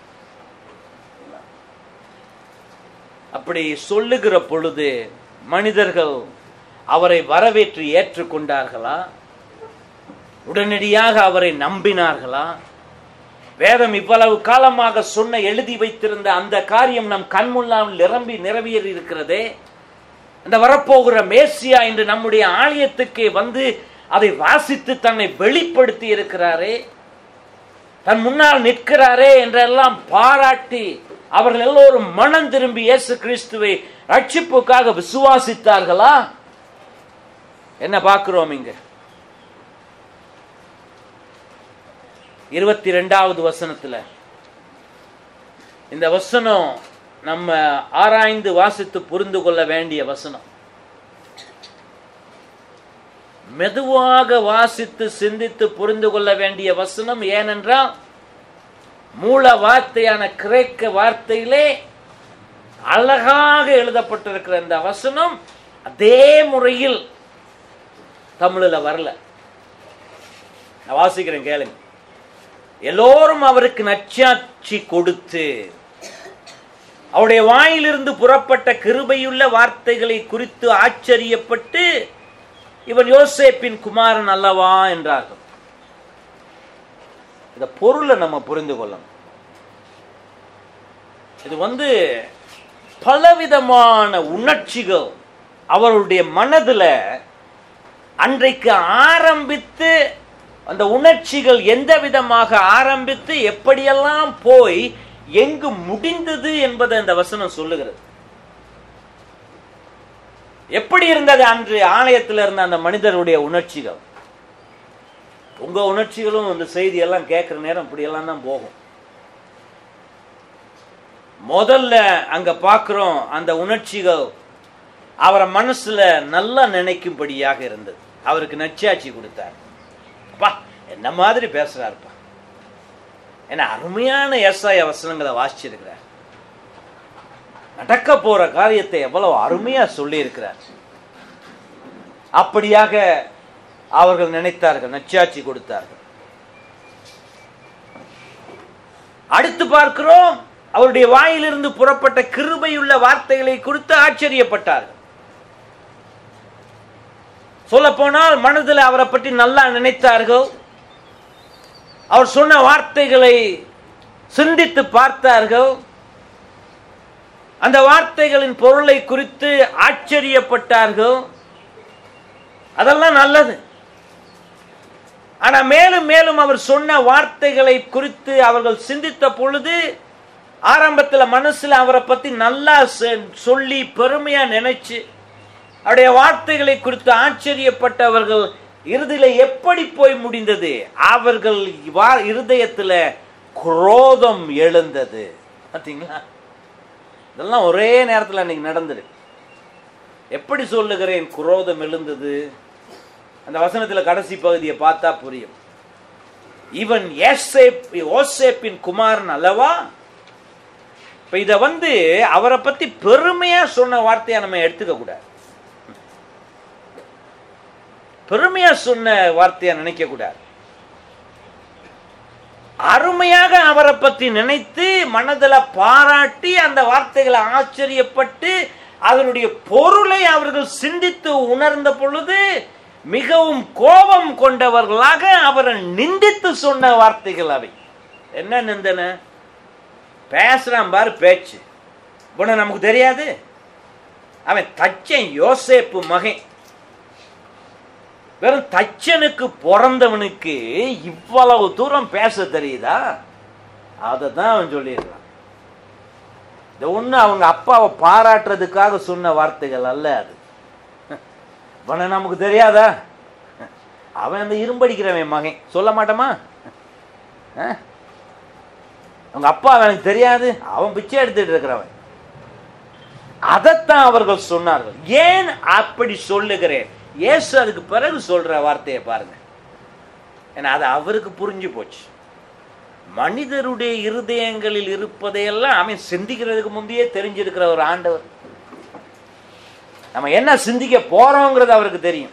அப்படி சொல்லுகிற பொழுது மனிதர்கள் அவரை வரவேற்று ஏற்றுக்கொண்டார்களா? உடனடியாக அவரை நம்பினார்களா? வேதம் இவ்வளவு காலமாக சொன்ன, எழுதி வைத்திருந்த அந்த காரியம் நம் கண் முன்னால் நிறைவேறி இருக்கிறதே. அந்த வரப்போகிற மேசியா என்று நம்முடைய ஆலயத்துக்கே வந்து அதை வாசித்து தன்னை வெளிப்படுத்தி இருக்கிறாரே, தன் முன்னால் நிற்கிறாரே என்றெல்லாம் பாராட்டி அவர்கள் எல்லோரும் மனம் திரும்பி இயேசு கிறிஸ்துவை ரட்சிப்புக்காக விசுவாசித்தார்களா? என்ன பார்க்கிறோம் இங்க? 22வது வசனத்துல இந்த வசனம் நம்ம ஆராய்ந்து வாசித்து புரிந்து கொள்ள வேண்டிய வசனம். மெதுவாக வாசித்து சிந்தித்து புரிந்து கொள்ள வேண்டிய வசனம். ஏனென்றால் மூல வார்த்தையான கிரேக்க வார்த்தையிலே அழகாக எழுதப்பட்டிருக்கிற இந்த வசனம் அதே முறையில் தமிழில் வரல. நான் வாசிக்கிறேன், கேளுங்க. எல்லோரும் அவருக்கு நற்சாட்சி கொடுத்து அவருடைய வாயிலிருந்து புறப்பட்ட கிருபையுள்ள வார்த்தைகளை குறித்து ஆச்சரியப்பட்டு இவன் யோசேப்பின் குமாரன் அல்லவா என்றார்கள். இந்த பொருளை நம்ம புரிந்து கொள்ளணும். இது பலவிதமான உணர்ச்சிகள் அவருடைய மனதில் அன்றைக்கு ஆரம்பித்து, அந்த உணர்ச்சிகள் எந்த விதமாக ஆரம்பித்து எப்படியெல்லாம் போய் எங்கு முடிந்தது என்பதை அந்த வசனம் சொல்லுகிறது. எப்படி இருந்தது அன்று ஆலயத்தில் இருந்த அந்த மனிதருடைய உணர்ச்சிகள்? உங்க உணர்ச்சிகளும் இந்த செய்தி எல்லாம் கேட்கிற நேரம் இப்படியெல்லாம் தான் போகும். முதல்ல அங்க பார்க்கிறோம், அந்த உணர்ச்சிகள் அவரை மனசுல நல்லா நினைக்கும்படியாக இருந்தது. அவருக்கு நற்சாட்சி கொடுத்தார். அப்பா என்ன மாதிரி பேசுறாருப்பா, ஏன்னா அருமையான ஏசாயா வசனங்களை வாசிச்சிருக்கிறார். நடக்க போற காரியத்தை எவ்வளவு அருமையா சொல்லி இருக்கிறார். அப்படியாக அவர்கள் நினைத்தார்கள், நச்சாட்சி கொடுத்தார்கள். அடுத்து பார்க்கிறோம், அவருடைய வாயிலிருந்து புறப்பட்ட கிருபையுள்ள வார்த்தைகளை குறித்து ஆச்சரியப்பட்டார்கள். சொல்ல போனால் மனதில் அவரை பற்றி நல்லா நினைத்தார்கள். அவர் சொன்ன வார்த்தைகளை சிந்தித்து பார்த்தார்கள். அந்த வார்த்தைகளின் பொருளை குறித்து ஆச்சரியப்பட்டார்கள். அதெல்லாம் நல்லது. ஆனா மேலும் மேலும் அவர் சொன்ன வார்த்தைகளை குறித்து அவர்கள் சிந்தித்த பொழுது, ஆரம்பத்தில் மனசுல அவரை பத்தி நல்லா சொல்லி பெருமையா நினைச்சு அவருடைய வார்த்தைகளை குறித்து ஆச்சரியப்பட்டவர்கள் இறுதியில எப்படி போய் முடிந்தது? அவர்கள் இருதயத்துல குரோதம் எழுந்தது. பார்த்தீங்களா? இதெல்லாம் ஒரே நேரத்தில் அன்னைக்கு நடந்தது. எப்படி சொல்லுகிறேன் குரோதம் எழுந்தது? அந்த வசனத்துல கடைசி பகுதியை பார்த்தா புரியும். இவன் யோசேப்பின் குமாரன் அல்லவா? இப்ப இத அவரை பத்தி பெருமையா சொன்ன வார்த்தையா நம்ம எடுத்துக்க கூடாது. பெருமையா சொன்ன வார்த்தையா நினைக்க கூடாது. அருமையாக அவரை பத்தி நினைத்து மனதில் பாராட்டி அந்த வார்த்தைகளை ஆச்சரியப்பட்டு அதனுடைய பொருளை அவர்கள் சிந்தித்து உணர்ந்த பொழுது மிகவும் கோபம் கொண்டவர்களாக அவரை நிந்தித்து சொன்ன வார்த்தைகள் அவை. என்ன நிந்தன? பேசுறான் பாரு பேச்சு, இவனை நமக்கு தெரியாது, அவன் தச்சன், யோசேப்பு மகன். வெறும் தச்சனுக்கு பிறந்தவனுக்கு இவ்வளவு தூரம் பேச தெரியுதா? அதை தான் அவன் சொல்லிடுறான். இது ஒண்ணு அவங்க அப்பாவை பாராட்டுறதுக்காக சொன்ன வார்த்தைகள் அல்ல. அது அவனை நமக்கு தெரியாதா? அவன் அந்த இரும்படிக்கிறவன் மகன், சொல்ல மாட்டோமா? அவங்க அப்பா அவனுக்கு தெரியாது, அவன் பிச்சை எடுத்துட்டு இருக்கிறவன். அதைத்தான் அவர்கள் சொன்னார்கள். ஏன் அப்படி சொல்லுகிறேன்? இயேசு அதுக்கு பிறகு சொல்ற வார்த்தையை பாருங்க. ஏன்னா அது அவருக்கு புரிஞ்சு போச்சு. மனிதருடைய இருதயங்களில் இருப்பதையெல்லாம் அவன் சிந்திக்கிறதுக்கு முந்தையே தெரிஞ்சிருக்கிற ஒரு ஆண்டவர். நம்ம என்ன சிந்திக்க போறோங்கிறது அவருக்கு தெரியும்.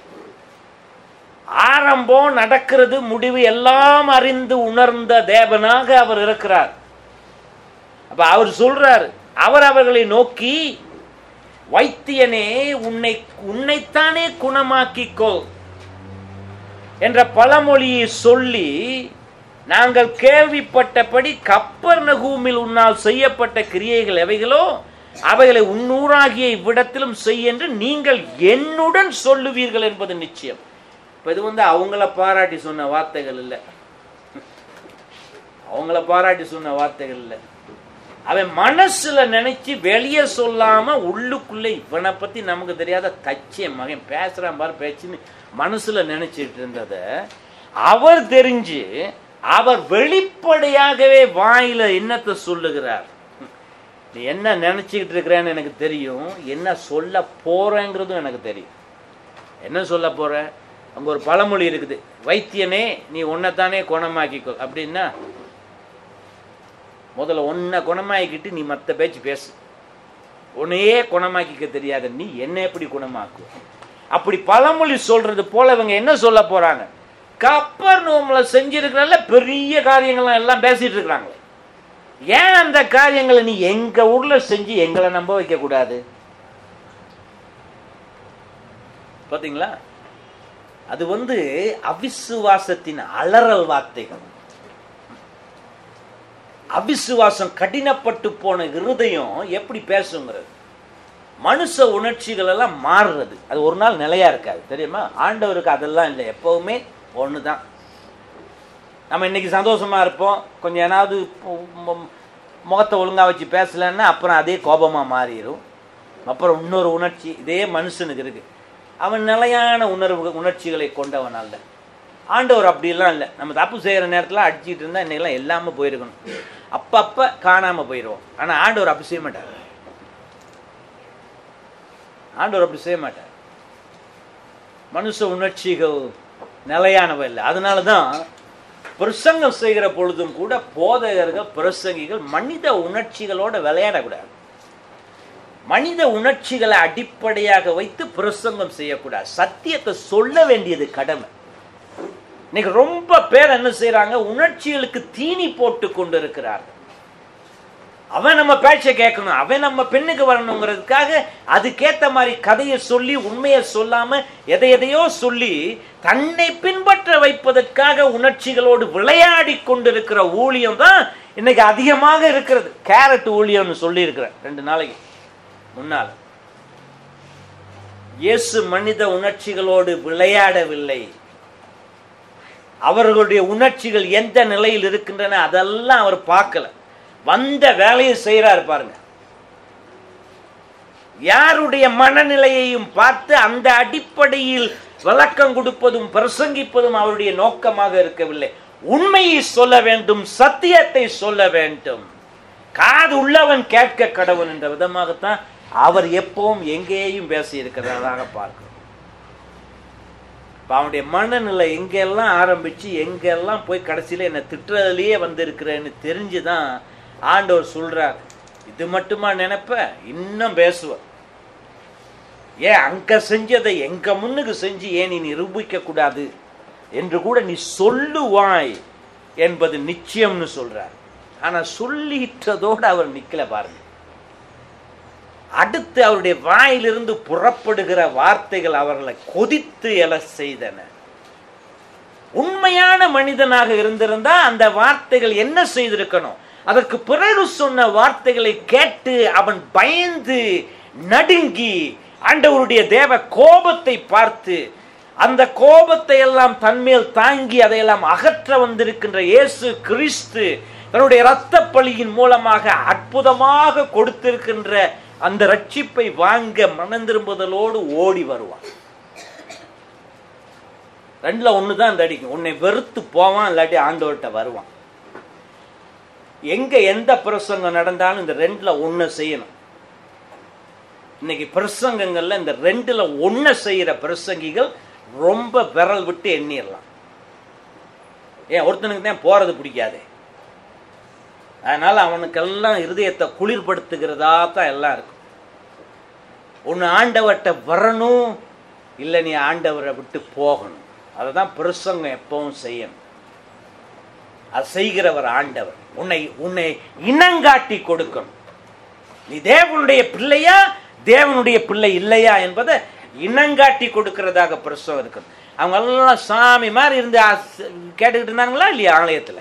ஆரம்பம், நடக்கிறது, முடிவு எல்லாம் அறிந்து உணர்ந்த தேவனாக அவர் இருக்கிறார். அப்ப அவர் சொல்றாரு, அவர்களை நோக்கி, வைத்தியனே உன்னைத்தானே குணமாக்கிக்கோ என்ற பழமொழியை சொல்லி, நாங்கள் கேள்விப்பட்டபடி கப்பர்நகூமில் உன்னால் செய்யப்பட்ட கிரியைகள் எவைகளோ அவைகளை உன்னூராகிய இவ்விடத்திலும் செய் என்று நீங்கள் என்னுடன் சொல்லுவீர்கள் என்பது நிச்சயம். இப்ப இது அவங்கள பாராட்டி சொன்ன வார்த்தைகள் இல்லை. அவங்கள பாராட்டி சொன்ன வார்த்தைகள் இல்லை. அவன் மனசுல நினைச்சு வெளியே சொல்லாம உள்ளுக்குள்ள இவனை பத்தி நமக்கு தெரியாத தச்சே மகன் பேசுறான் பாரு பேச்சுன்னு மனசுல நினைச்சிட்டு இருந்தத அவர் தெரிஞ்சு அவர் வெளிப்படையாகவே வாயில என்னத்தை சொல்லுகிறார். நீ என்ன நினைச்சுக்கிட்டு இருக்கிறேன்னு எனக்கு தெரியும், என்ன சொல்ல போறேங்கிறதும் எனக்கு தெரியும். என்ன சொல்ல போற? அங்க ஒரு பழமொழி இருக்குது, வைத்தியனே நீ உன்னைத்தானே குணமாக்கிக்கோ அப்படின்னா, முதல்ல உன்னை குணமாக்கிட்டு நீ மற்ற பேச்சு பேசு. உன்னையே குணமாக்கிக்க தெரியாத நீ என்ன எப்படி குணமாக்கு? அப்படி பழமொழி சொல்றது போல இவங்க என்ன சொல்ல போறாங்க? கப்பர்நகூம்ல செஞ்சிருக்கிறல்ல பெரிய காரியங்கள்லாம் எல்லாம் பேசிட்டு இருக்கிறாங்களே, ஏன் அந்த காரியங்களை நீ எங்க ஊர்ல செஞ்சு எங்களை நம்ப வைக்க கூடாது? பாத்தீங்களா? அது அவிசுவாசத்தின் அலறல் வார்த்தைகள். அவிசுவாசம் கடினப்பட்டு போன இருதயம் எப்படி பேசுங்கிறது, மனுஷ உணர்ச்சிகள் எல்லாம் மாறுறது. அது ஒரு நாள் நிலையா இருக்காது, தெரியுமா? ஆண்டவருக்கு அதெல்லாம் இல்லை, எப்பவுமே ஒண்ணுதான். நம்ம இன்னைக்கு சந்தோஷமா இருப்போம், கொஞ்சம் ஏதாவது முகத்தை ஒழுங்கா வச்சு பேசலன்னா அப்புறம் அதே கோபமா மாறிடும். அப்புறம் இன்னொரு உணர்ச்சி இதே மனுஷனுக்கு இருக்கு. அவன் நிலையான உணர்ச்சிகளை கொண்டவன் அல்ல. ஆண்டவர் அப்படிலாம் இல்லை. நம்ம தப்பு செய்யற நேரத்தில் அடிச்சுட்டு இருந்தா இன்னைக்கெல்லாம் எல்லாமே போயிருக்கணும், அப்பப்ப காணாம போயிடுவோம். ஆனா ஆண்டவர் அப்படி செய்ய மாட்டார். ஆண்டவர் அப்படி செய்ய மாட்டார். மனுஷ உணர்ச்சிகள் நிலையானவை இல்லை. அதனாலதான் பிரசங்கம் செய்கிற பொழுதும் கூட போதகர்கள், பிரசங்கிகள் மனித உணர்ச்சிகளோட விளையாடக்கூடாது. மனித உணர்ச்சிகளை அடிப்படையாக வைத்து பிரசங்கம் செய்யக்கூடாது. சத்தியத்தை சொல்ல வேண்டியது கடமை. இன்னைக்கு ரொம்ப பேர் என்ன செய்யறாங்க, உணர்ச்சிகளுக்கு தீனி போட்டு கொண்டு இருக்கிறார்கள். அவன் நம்ம பேச்சை கேட்கணும், அவன் நம்ம பெண்ணுக்கு வரணுங்கிறதுக்காக அதுக்கேற்ற மாதிரி கதையை சொல்லி உண்மையை சொல்லாம எதையோ சொல்லி தன்னை பின்பற்ற வைப்பதற்காக உணர்ச்சிகளோடு விளையாடி கொண்டிருக்கிற ஊழியம் தான் இன்னைக்கு அதிகமாக இருக்கிறது. கேரட் ஊழியம்னு சொல்லி இருக்கிறேன் 2 நாளைக்கு முன்னால். இயேசு மனித உணர்ச்சிகளோடு விளையாடவில்லை. அவர்களுடைய உணர்ச்சிகள் எந்த நிலையில் இருக்கின்றன அதெல்லாம் அவர் பார்க்கல. வந்த வேலையை செய்யறாரு பாருங்க. யாருடைய மனநிலையையும் பார்த்து அந்த அடிப்படையில் விளக்கம் கொடுப்பதும் பிரசங்கிப்பதும் அவருடைய நோக்கமாக இருக்கவில்லை. உண்மையை சொல்ல வேண்டும், சத்தியத்தை சொல்ல வேண்டும். காது உள்ளவன் கேட்க கடவுள் என்ற விதமாகத்தான் அவர் எப்பவும் எங்கேயும் பேசி இருக்கிறதாக பார்க்கிறோம். அவனுடைய மனநிலை எங்கெல்லாம் ஆரம்பிச்சு எங்கெல்லாம் போய் கடைசியில என்ன திட்டுறதுலயே வந்திருக்கிறேன்னு தெரிஞ்சுதான் ஆண்டவர் சொல்றார், இது மட்டுமா நினைப்ப, இன்னும் பேசுவ. ஏன் அங்க செஞ்சதை எங்க முன்னுக்கு செஞ்சு ஏன் நீ நிரூபிக்க கூடாது என்று கூட நீ சொல்லுவாய் என்பது நிச்சயம்னு சொல்றார். ஆனா சொல்லிட்டதோடு அவர் நிக்கல பாருங்க. அடுத்து அவருடைய வாயிலிருந்து புறப்படுகிற வார்த்தைகள் அவர்களை கொதித்து எழ செய்தன. உண்மையான மனிதனாக இருந்திருந்தா அந்த வார்த்தைகள் என்ன செய்திருக்கணும்? அதற்கு பிறகு சொன்ன வார்த்தைகளை கேட்டு அவன் பயந்து நடுங்கி ஆண்டவருடைய தேவ கோபத்தை பார்த்து அந்த கோபத்தை எல்லாம் தன்மேல் தாங்கி அதையெல்லாம் அகற்ற வந்திருக்கின்ற இயேசு கிறிஸ்து தன்னுடைய இரத்த பலியின் மூலமாக அற்புதமாக கொடுத்திருக்கின்ற அந்த ரட்சிப்பை வாங்க மனம் திரும்புதலோடு ஓடி வருவான். 2ல 1 தான் இந்த அடிக்கும். உன்னை வெறுத்து போவான், இல்லாட்டி ஆண்டவர்கிட்ட வருவான். எங்க எந்த பிரசங்கம் நடந்தாலும் இந்த 2ல 1 செய்யணும். இன்னைக்கு பிரசங்கங்கள்ல இந்த 2ல 1 செய்யற பிரசங்கிகள் ரொம்ப விரல் விட்டு எண்ணிடலாம். ஏன் ஒருத்தனுக்கு தான் போறது பிடிக்காது, அதனால அவனுக்கெல்லாம் இருதயத்தை குளிர்படுத்துகிறதா தான் எல்லாம் இருக்கும். ஒன்னு ஆண்டவர்கிட்ட வரணும், இல்லை நீ ஆண்டவரை விட்டு போகணும். அதை தான் பிரசங்கம் எப்பவும் செய்யணும். அது செய்கிறவர் ஆண்டவர். உன்னை இனங்காட்டி கொடுக்கணும். நீ தேவனுடைய பிள்ளையா தேவனுடைய பிள்ளை இல்லையா என்பதை இனங்காட்டி கொடுக்கிறதாக பிரசவம் இருக்கணும். அவங்க எல்லாம் சாமி மாதிரி இருந்து கேட்டுக்கிட்டு இருந்தாங்களா இல்லையா? ஆலயத்தில்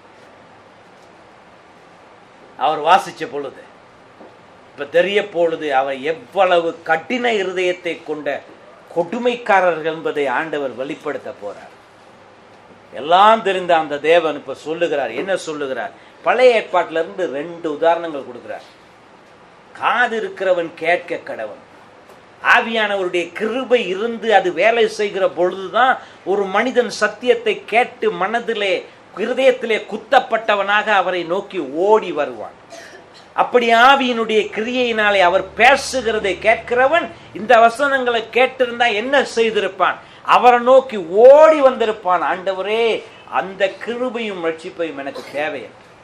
அவர் வாசிச்ச பொழுது இப்ப தெரிய பொழுது அவர் எவ்வளவு கடின இருதயத்தை கொண்ட கொடுமைக்காரர்கள் என்பதை ஆண்டவர் வெளிப்படுத்த போறார். எல்லாம் தெரிந்த அந்த தேவன் இப்ப சொல்லுகிறார். என்ன சொல்லுகிறார்? பழைய ஏற்பாட்டில இருந்து 2 உதாரணங்கள் கொடுக்கிறார். காது இருக்கிறவன் கேட்க கடவன். ஆவியானவருடைய கிருபை இருந்து அது வேலை செய்கிற பொழுதுதான் ஒரு மனிதன் சத்தியத்தை கேட்டு மனதிலே இருதயத்திலே குத்தப்பட்டவனாக அவரை நோக்கி ஓடி வருவான். அப்படி ஆவியினுடைய கிரியையினாலே அவர் பேசுகிறதை கேட்கிறவன் இந்த வசனங்களை கேட்டிருந்தா என்ன செய்திருப்பான்? அவரை நோக்கி ஓடி வந்திருப்பான். ஆண்டவரே, அந்த கிருபையும் ரட்சிப்பையும் எனக்கு தேவை.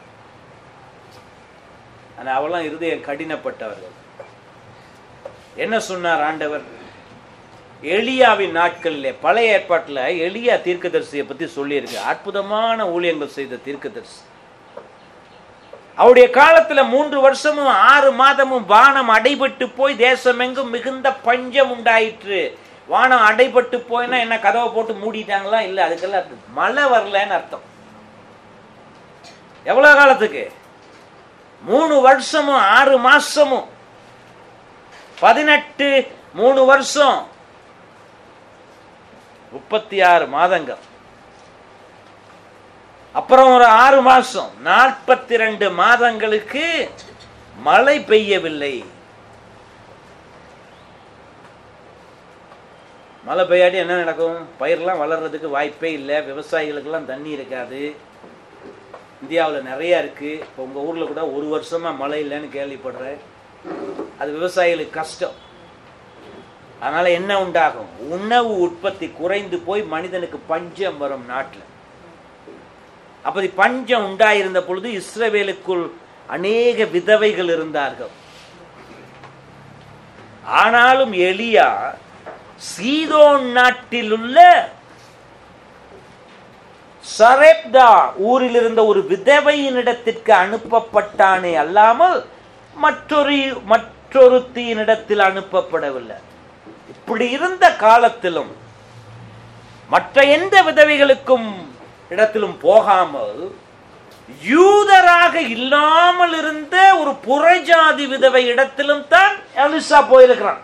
ஆனா அவெல்லாம் இருதயம் கடினப்பட்டவர்கள். என்ன சொன்னார் ஆண்டவர்? எலியாவின் நாட்களிலே பழைய ஏற்பாட்டில் எலியா தீர்க்கதரிசியை பத்தி சொல்லி இருக்கு. அற்புதமான ஊழியங்கள் செய்த தீர்க்கதரிசி. அவருடைய காலத்துல 3 வருஷமும் 6 மாதமும் வானம் அடைபட்டு போய் தேசமெங்கும் மிகுந்த பஞ்சம் உண்டாயிற்று. வானம் அடைபட்டு போயினா என்ன, கதவை போட்டு மூடிட்டாங்களா? இல்ல, அதுக்கெல்லாம் மழை வரலன்னு அர்த்தம். எவ்வளவு காலத்துக்கு? 3 வருஷமும் 6 மாசமும் 18 3 வருஷம் 36 மாதங்கள். அப்புறம் ஒரு 6 மாசம் 42 மாதங்களுக்கு மழை பெய்யவில்லை. மழை பெய்யாட்டி என்ன நடக்கும்? பயிரெல்லாம் வளர்றதுக்கு வாய்ப்பே இல்லை. விவசாயிகளுக்கெல்லாம் தண்ணி இருக்காது. இந்தியாவில் நிறைய இருக்கு. இப்போ உங்க ஊர்ல கூட 1 வருஷமா மழை இல்லைன்னு கேள்விப்படுறேன். அது விவசாயிகளுக்கு கஷ்டம். அதனால என்ன உண்டாகும்? உணவு உற்பத்தி குறைந்து போய் மனிதனுக்கு பஞ்சம் வரும் நாட்டில். அப்படி பஞ்சம் உண்டாயிருந்த பொழுது இஸ்ரவேலுக்குள் அநேக விதவைகள் இருந்தார்கள். ஆனாலும் எலியா சீதோன் நாட்டில் உள்ள சரேப்தா ஊரில் இருந்த ஒரு விதவையினிடத்திற்கு அனுப்பப்பட்டானே அல்லாமல் மற்றொருத்தியினிடத்தில் அனுப்பப்படவில்லை. இப்படி இருந்த காலத்திலும் மற்ற எந்த விதவைகளுக்கும் இடத்திலும் போகாமல் யூதராக இல்லாமல் இருந்த ஒரு புறஜாதி விதவை இடத்திலும் தான் எலிசா போயிருக்கிறான்.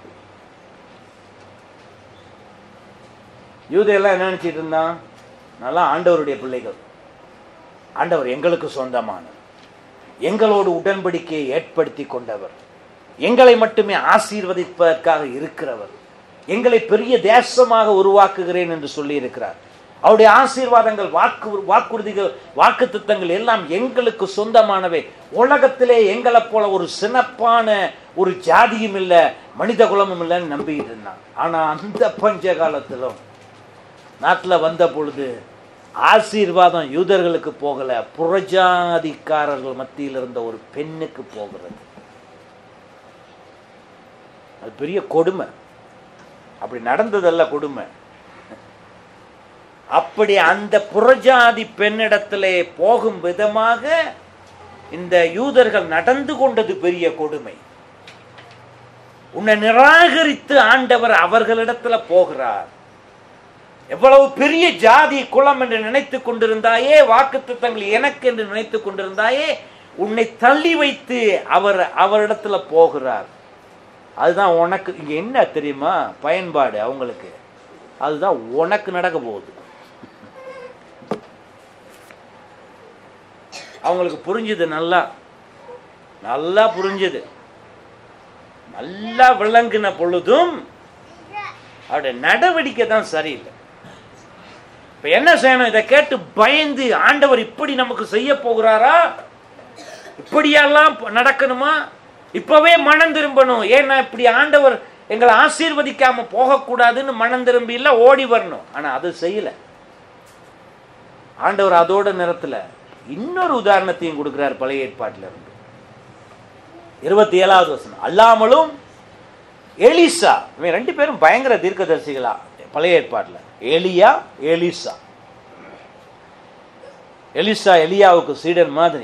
யூதெல்லாம் என்ன நினைச்சிட்டு இருந்தான்? நல்லா ஆண்டவருடைய பிள்ளைகள், ஆண்டவர் எங்களுக்கு சொந்தமானவர், எங்களோடு உடன்படிக்கையை ஏற்படுத்தி கொண்டவர், எங்களை மட்டுமே ஆசீர்வதிப்பதற்காக இருக்கிறவர், எங்களை பெரிய தேசமாக உருவாக்குகிறேன் என்று சொல்லி இருக்கிறார். அவருடைய ஆசீர்வாதங்கள், வாக்குறுதிகள், வாக்குத்தத்தங்கள் எல்லாம் எங்களுக்கு சொந்தமானவை. உலகத்திலே எங்களை போல ஒரு சிறப்பான ஒரு ஜாதியும் இல்லை, மனித குலமும் இல்லைன்னு நம்பிட்டு இருந்தான். ஆனா அந்த பஞ்ச காலத்திலும் நாட்டில் வந்த பொழுது ஆசீர்வாதம் யூதர்களுக்கு போகல, புறஜாதிக்காரர்கள் மத்தியில் இருந்த ஒரு பெண்ணுக்கு போகிறது. அது பெரிய கொடுமை. அப்படி நடந்ததல்ல கொடுமை. அப்படி அந்த புறஜாதி பெண்ணிடத்திலே போகும் விதமாக இந்த யூதர்கள் நடந்து கொண்டது பெரிய கொடுமை. உன்னை நிராகரித்து ஆண்டவர் அவர்களிடத்துல போகிறார். எவ்வளவு பெரிய ஜாதி குலம் என்று நினைத்துக் கொண்டிருந்தாயே, வாக்குத்தத்தங்கள் எனக்கு என்று நினைத்துக் கொண்டிருந்தாயே, உன்னை தள்ளி வைத்து அவரிடத்துல போகிறார். அதுதான் உனக்கு இங்க என்ன தெரியுமா பயன்பாடு அவங்களுக்கு? அதுதான் உனக்கு நடக்க போகுது. அவங்களுக்கு புரிஞ்சுது, நல்லா புரிஞ்சுது. நல்லா விளங்கின பொழுதும் அவருடைய நடவடிக்கை தான் சரியில்லை. இப்ப என்ன செய்யணும்? இதை கேட்டு பயந்து, ஆண்டவர் இப்படி நமக்கு செய்ய போகிறாரா, இப்படியெல்லாம் நடக்கணுமா, இப்பவே மனம் திரும்பணும், ஏன்னா இப்படி ஆண்டவர் எங்களை ஆசீர்வதிக்காம போகக்கூடாதுன்னு மனம் திரும்பி இல்ல ஓடி வரணும். ஆனா அது செய்யல. ஆண்டவர் அதோட நேரத்துல இன்னொரு உதாரணத்தையும் கொடுக்கிறார் பழைய ஏற்பாட்டில இருந்து. 27வது வசனம். அல்லாமலும் எலிசா, இவன் ரெண்டு பேரும் பயங்கர தீர்க்கதரிசிகளா பழைய ஏற்பாட்டுல. எலியா, எலிசா. எலிசா எலியாவுக்கு சீடன் மாதிரி.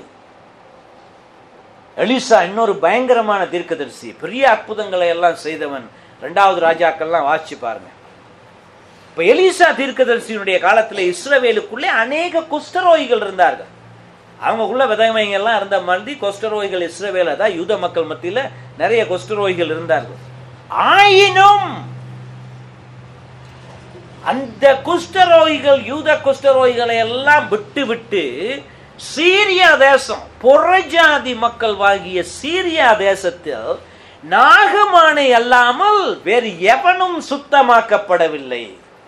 எலிசா இன்னொரு பயங்கரமான தீர்க்கதரிசி, பெரிய அற்புதங்களை எல்லாம் செய்தவன். 2வது ராஜாக்கள்லாம் வாசிச்சு பாருங்க. இப்ப எலிசா தீர்க்கதரிசியினுடைய காலத்துல இஸ்ரவேலுக்குள்ளே அநேக குஷ்டரோகிகள் இருந்தார்கள். அவங்களுக்குள்ள விதவைங்க எல்லாம் இருந்த மாதிரி குஷ்டரோகிகள் இஸ்ரவேல தான் யூத மக்கள் மத்தியில நிறைய குஷ்டரோகிகள் இருந்தார்கள். ஆயினும் அந்த குஷ்டரோகிகள், யூத குஷ்டரோகிகளை எல்லாம் விட்டு விட்டு சீரியா தேசம், புறஜாதி மக்கள் வாங்கிய சீரியா தேசத்தில் நாகமானை அல்லாமல் வேறு எவனும் சுத்தமாக்கப்படவில்லை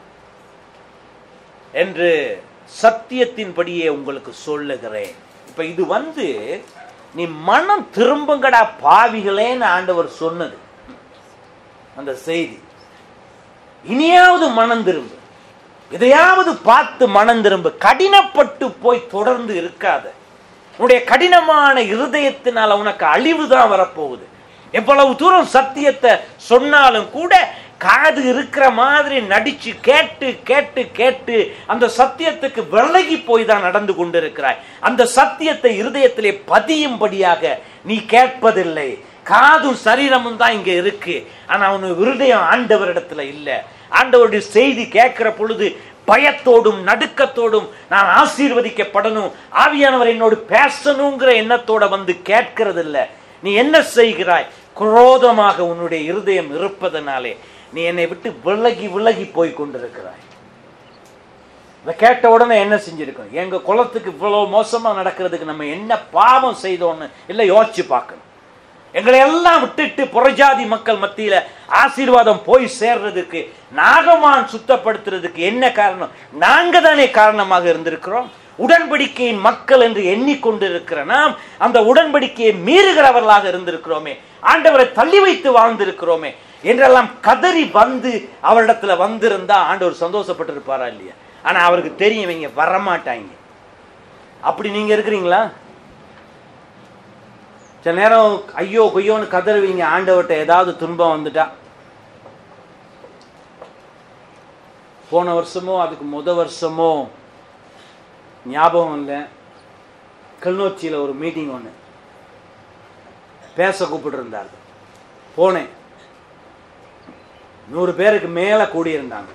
என்று சத்தியத்தின்படியே உங்களுக்கு சொல்லுகிறேன். இப்ப இது நீ மனம் திரும்புங்கடா பாவிகளேன்னு ஆண்டவர் சொன்னது அந்த செய்தி. இனியாவது மனம் திரும்பு, எதையாவது பார்த்து மனம் திரும்பு, கடினப்பட்டு போய் தொடர்ந்து இருக்காத. உன்னுடைய கடினமான இருதயத்தினால உனக்கு அழிவுதான் வரப்போகுது. எவ்வளவு தூரம் சத்தியத்தை சொன்னாலும் கூட காது இருக்கிற மாதிரி நடிச்சு கேட்டு கேட்டு கேட்டு அந்த சத்தியத்துக்கு விலகி போய் தான் நடந்து கொண்டிருக்கிறாய். அந்த சத்தியத்தை இருதயத்திலே பதியும்படியாக நீ கேட்பதில்லை. காதும் சரீரமும் தான் இங்க இருக்கு, ஆனா அவனு இருதயம் ஆண்டவரிடத்துல இல்ல. ஆண்டவருடைய செய்தி கேட்கிற பொழுது பயத்தோடும் நடுக்கத்தோடும் நான் ஆசீர்வதிக்கப்படணும், ஆவியானவர் என்னோடு பேசணுங்கிற எண்ணத்தோட கேட்கிறது இல்ல. நீ என்ன செய்கிறாய்? குரோதமாக உன்னுடைய இருதயம் இருப்பதனாலே நீ என்னை விட்டு விலகி விலகி போய் கொண்டிருக்கிறாய். இதை கேட்ட உடனே என்ன செஞ்சிருக்கணும்? எங்க குலத்துக்கு இவ்வளவு மோசமா நடக்கிறதுக்கு நம்ம என்ன பாவம் செய்தோன்னு இல்ல யோசிச்சு பார்க்கணும். எங்களை எல்லாம் விட்டுட்டு புறஜாதி மக்கள் மத்தியில ஆசீர்வாதம் போய் சேர்றதுக்கு, நாகமான் சுத்தப்படுத்துறதுக்கு என்ன காரணம்? நாங்க தானே காரணமாக இருந்திருக்கிறோம். உடன்படிக்கையின் மக்கள் என்று எண்ணிக்கொண்டிருக்கிற நாம் அந்த உடன்படிக்கையை மீறுகிறவர்களாக இருந்திருக்கிறோமே, ஆண்டவரை தள்ளி வைத்து வாழ்ந்திருக்கிறோமே என்றெல்லாம் கதறி அவரிடத்துல வந்திருந்தா ஆண்டவர் சந்தோஷப்பட்டிருப்பாரா இல்லையா? ஆனா அவருக்கு தெரியும் இவங்க வரமாட்டாங்க. அப்படி நீங்க இருக்கிறீங்களா? சில நேரம் ஐயோ கொய்யோன்னு கதறுவீங்க ஆண்டவர்கிட்ட ஏதாவது துன்பம் வந்துட்டா. போன வருஷமோ அதுக்கு வருஷமோ ஞாபகம் இல்லை, கிளிநொச்சியில் ஒரு மீட்டிங் ஒன்று பேச கூப்பிட்டு இருந்தாங்க. போனேன். 100 பேருக்கு மேல கூடியிருந்தாங்க.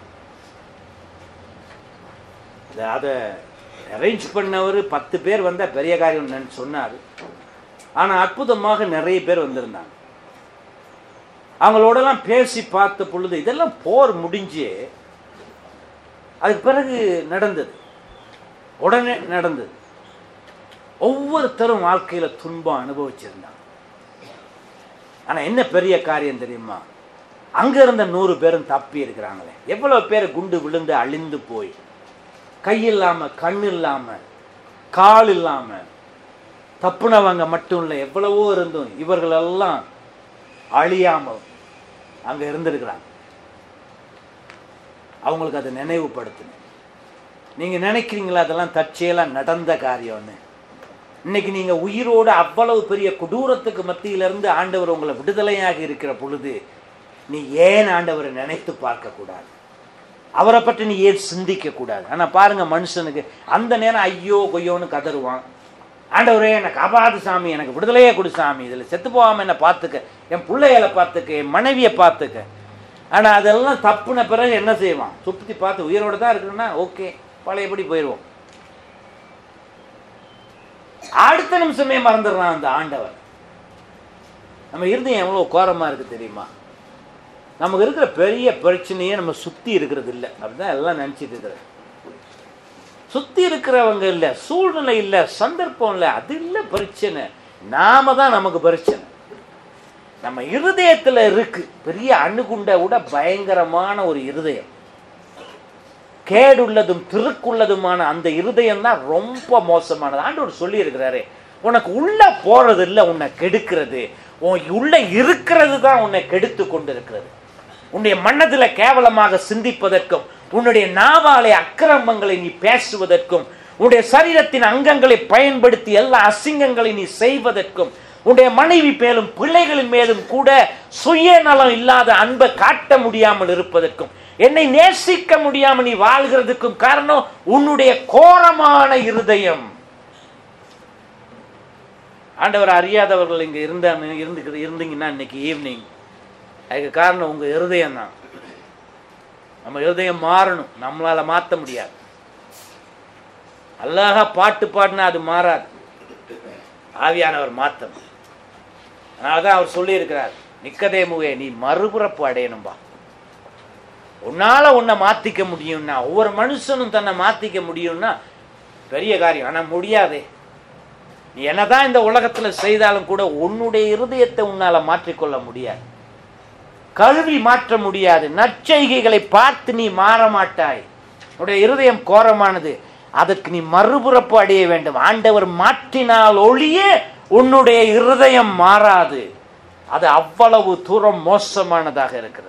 அதை அரேஞ்ச் பண்ணவர் 10 பேர் வந்தா பெரிய காரியம் சொன்னார். ஆனா அற்புதமாக நிறைய பேர் வந்திருந்தாங்க. அவங்களோடலாம் பேசி பார்த்த பொழுது இதெல்லாம் போர் முடிஞ்சு அதுக்கு பிறகு நடந்தது, உடனே நடந்தது. ஒவ்வொருத்தரும் வாழ்க்கையில துன்பம் அனுபவிச்சிருந்தாங்க. ஆனா என்ன பெரிய காரியம் தெரியுமா? அங்க இருந்த 100 பேரும் தப்பி இருக்கிறாங்களே. எவ்வளவு பேர் குண்டு விழுந்து அழிந்து போய் கை இல்லாம கண் இல்லாம கால் இல்லாம தப்புனவங்க மட்டும் இல்லை, எவ்வளவோ இருந்தும் இவர்கள் எல்லாம் அழியாம அங்க இருந்திருக்கிறாங்க. அவங்களுக்கு அதை நினைவுபடுத்தினேன். நீங்க நினைக்கிறீங்களா அதெல்லாம் தற்செயலா நடந்த காரியம்னு? இன்னைக்கு நீங்க உயிரோடு அவ்வளவு பெரிய கொடூரத்துக்கு மத்தியிலிருந்து ஆண்டவர் உங்களை விடுதலையாக இருக்கிற பொழுது நீ ஏன் ஆண்டவரை நினைத்து பார்க்க கூடாது? அவரை பற்றி நீ ஏன் சிந்திக்க கூடாது? ஆனா பாருங்க, மனுஷனுக்கு அந்த நேரம் ஐயோ கொய்யோன்னு கதறுவான். ஆண்டவரே எனக்கு காப்பாத்து சாமி, எனக்கு விடுதலையே கொடு சாமி, இதுல செத்து போகாம என்ன பார்த்துக்க, என் பிள்ளைகளை பார்த்துக்க, என் மனைவியை பார்த்துக்க. ஆனா அதெல்லாம் தப்புன பிறகு என்ன செய்வான்? சுத்தி பார்த்து உயிரோட தான் இருக்குன்னா ஓகே, பழையபடி போயிடுவோம். அடுத்த நிமிஷமே மறந்துடுறான் அந்த ஆண்டவர். நம்ம இருதயம் எவ்வளவு கோரமா இருக்கு தெரியுமா? நமக்கு இருக்கிற பெரிய பிரச்சனையே நம்ம சுத்தி இருக்கிறது இல்லை, அப்படிதான் எல்லாம் நினைச்சிட்டு இருக்கிற. சுத்தி இருக்கிறவங்க இல்ல, சூழ்நிலை இல்ல, சந்தர்ப்பம் இல்ல, அது இல்ல பிரச்சனை. நாம தான் நமக்கு பிரச்சனை. நம்ம இருதயத்துல இருக்கு பெரிய அணுகுண்ட விட பயங்கரமான ஒரு இருதயம். கேடுள்ளதும் திருக்குள்ளதுமான அந்த இருதயம் தான் ரொம்ப மோசமானது. ஆண்டவர் சொல்லி இருக்கிறாரு, உனக்கு உள்ள போறது இல்லை உன்னை கெடுக்கிறது, உள்ள இருக்கிறது தான் உன்னை கெடுத்து கொண்டிருக்கிறது. உன்னுடைய மனதில் கேவலமாக சிந்திப்பதற்கும், உன்னுடைய நாவாலே அக்கிரமங்களை நீ பேசுவதற்கும், உன்னுடைய சரீரத்தின் அங்கங்களை பயன்படுத்தி எல்லா அசிங்கங்களை நீ செய்வதற்கும், உன்னுடைய மனைவி மேலும் பிள்ளைகளின் மேலும் கூட சுயநலம் இல்லாத அன்பை காட்ட முடியாமல் இருப்பதற்கும், என்னை நேசிக்க முடியாமல் நீ வாழ்கிறதுக்கும் காரணம் உன்னுடைய கோரமான இருதயம். ஆண்டவர் அறியாதவர்கள் இங்க இருந்தீங்கன்னா இன்னைக்கு ஈவினிங் அதுக்கு காரணம் உங்க இருதயம் தான். நம்ம இருதயம் மாறணும், நம்மளால மாற்ற முடியாது. அழகா பாட்டு பாடினா அது மாறாது, ஆவியானவர் மாத்தணும். அதனாலதான் அவர் சொல்லி இருக்கிறார், நிக்கதேமுவே நீ மறுபிறப்பு அடையணும்பா. உன்னால உன்னை மாத்திக்க முடியும்னா, ஒவ்வொரு மனுஷனும் தன்னை மாத்திக்க முடியும்னா பெரிய காரியம். ஆனா முடியாதே. நீ என்னதான் இந்த உலகத்துல செய்தாலும் கூட உன்னுடைய இருதயத்தை உன்னால மாற்றிக்கொள்ள முடியாது, கல்வி மாற்ற முடியாது. நற்செய்கைகளை பார்த்து நீ மாற மாட்டாய். உன்னுடைய இருதயம் கோரமானது, அதற்கு நீ மறுபிறப்பு அடைய வேண்டும். ஆண்டவர் மாற்றினால் ஒழிய உன்னுடைய இருதயம் மாறாது. அது அவ்வளவு தூரம் மோசமானதாக இருக்கிறது.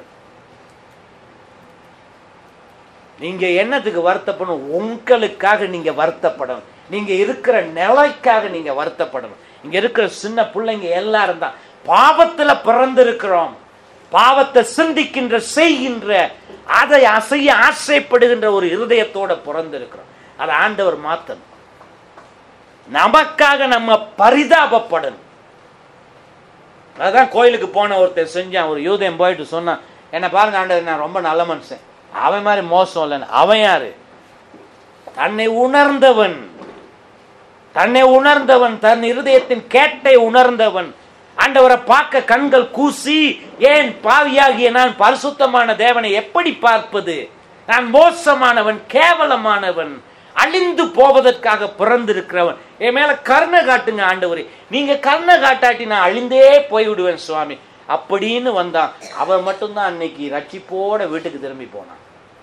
நீங்க என்னத்துக்கு வருத்தப்படணும்? உங்களுக்காக நீங்க வருத்தப்படணும். நீங்க இருக்கிற நிலைக்காக நீங்க வருத்தப்படணும். இங்க இருக்கிற சின்ன பிள்ளைங்க எல்லாரும் தான் பாவத்துல பிறந்திருக்கிறோம். பாவத்தை சிந்திக்கின்ற, செய்கின்ற, அதை அசைய ஆசைப்படுகின்ற ஒரு இருதயத்தோட பிறந்திருக்கிறோம். அதை ஆண்டவர் மாத்தணும். நமக்காக நம்ம பரிதாபப்படணும். அதான் கோயிலுக்கு போன ஒருத்தர் செஞ்சான். ஒரு யூதன் போயிட்டு சொன்னான், என்ன பாருங்க ஆண்டவர், நான் ரொம்ப நல்ல மனுஷன், அவன் மாதிரி மோசம் இல்லைன்னு. அவன் யாரு? தன்னை உணர்ந்தவன், தன் இருதயத்தின் கேட்டை உணர்ந்தவன். ஆண்டவரை பார்க்க கண்கள் கூசி, ஏன் பாவியாகிய நான் பரிசுத்தமான தேவனை எப்படி பார்ப்பது? நான் மோசமானவன், கேவலமானவன், அழிந்து போவதற்காக பிறந்திருக்கிறவன். என் மேல கருணை காட்டுங்க ஆண்டவரே, நீங்க கருணை காட்டாட்டி நான் அழிந்தே போய்விடுவேன் சுவாமி அப்படின்னு வந்தான். அவன் மட்டும்தான் அன்னைக்கு ரட்சிப்போட வீட்டுக்கு திரும்பி போனான்.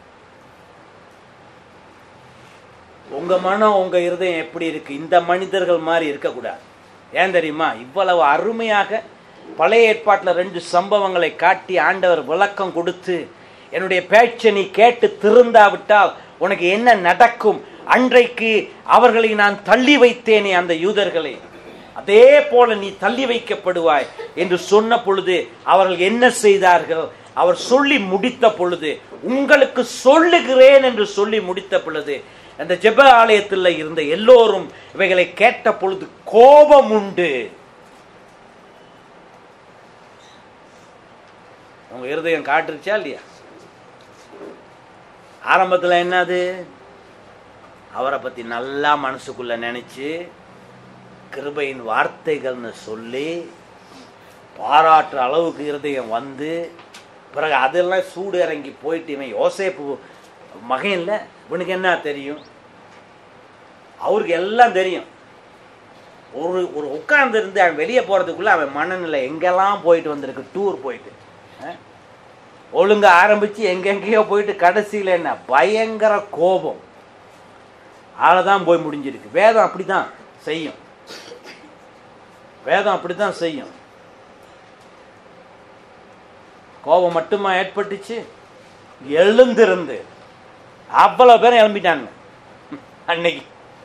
உங்க மனம், உங்க இருதயம் எப்படி இருக்கு? இந்த மனிதர்கள் மாதிரி இருக்கக்கூடாது. ஏன் தெரியுமா? இவ்வளவு அருமையாக பழைய ஏற்பாட்டில் 2 சம்பவங்களை காட்டி ஆண்டவர் விளக்கம் கொடுத்து, என்னுடைய பேச்சை நீ கேட்டு திருந்தாவிட்டால் உனக்கு என்ன நடக்கும், அன்றைக்கு அவர்களை நான் தள்ளி வைத்தேனே அந்த யூதர்களை, அதே போல நீ தள்ளி வைக்கப்படுவாய் என்று சொன்ன பொழுது அவர்கள் என்ன செய்தார்கள்? அவர் சொல்லி முடித்த பொழுது, உங்களுக்கு சொல்லுகிறேன் என்று சொல்லி முடித்த பொழுது, அந்த ஜெப ஆலயத்தில் இருந்த எல்லோரும் இவைகளை கேட்ட பொழுது கோபம் உண்டு. உங்க இருதயம் காட்டுருச்சா இல்லையா? ஆரம்பத்தில் என்னது? அவரை பத்தி நல்லா மனசுக்குள்ள நினைச்சு கிருபையின் வார்த்தைகள்னு சொல்லி பாராட்டுற அளவுக்கு இருதயம் வந்து, பிறகு அதெல்லாம் சூடு இறங்கி போயிட்டு, இவன் யோசேப்பு மகன் இல்லை, இவனுக்கு என்ன தெரியும்? அவருக்கு எல்லாம் தெரியும். ஒரு உட்கார்ந்து இருந்து அவன் வெளியே போறதுக்குள்ள அவன் மனநிலை எங்கெல்லாம் போயிட்டு வந்திருக்கு. டூர் போயிட்டு ஒழுங்க ஆரம்பிச்சு எங்கெங்கேயோ போயிட்டு கடைசியில் என்ன பயங்கர கோபம். ஆளதான் போய் முடிஞ்சிருக்கு. வேதம் அப்படித்தான் செய்யும். வேதம் அப்படித்தான் செய்யும். கோபம் மட்டுமா ஏற்பட்டுச்சு? எழுந்திருந்து அவ்வளவு பேரும் எழும்பிட்டாங்க. அன்னைக்கு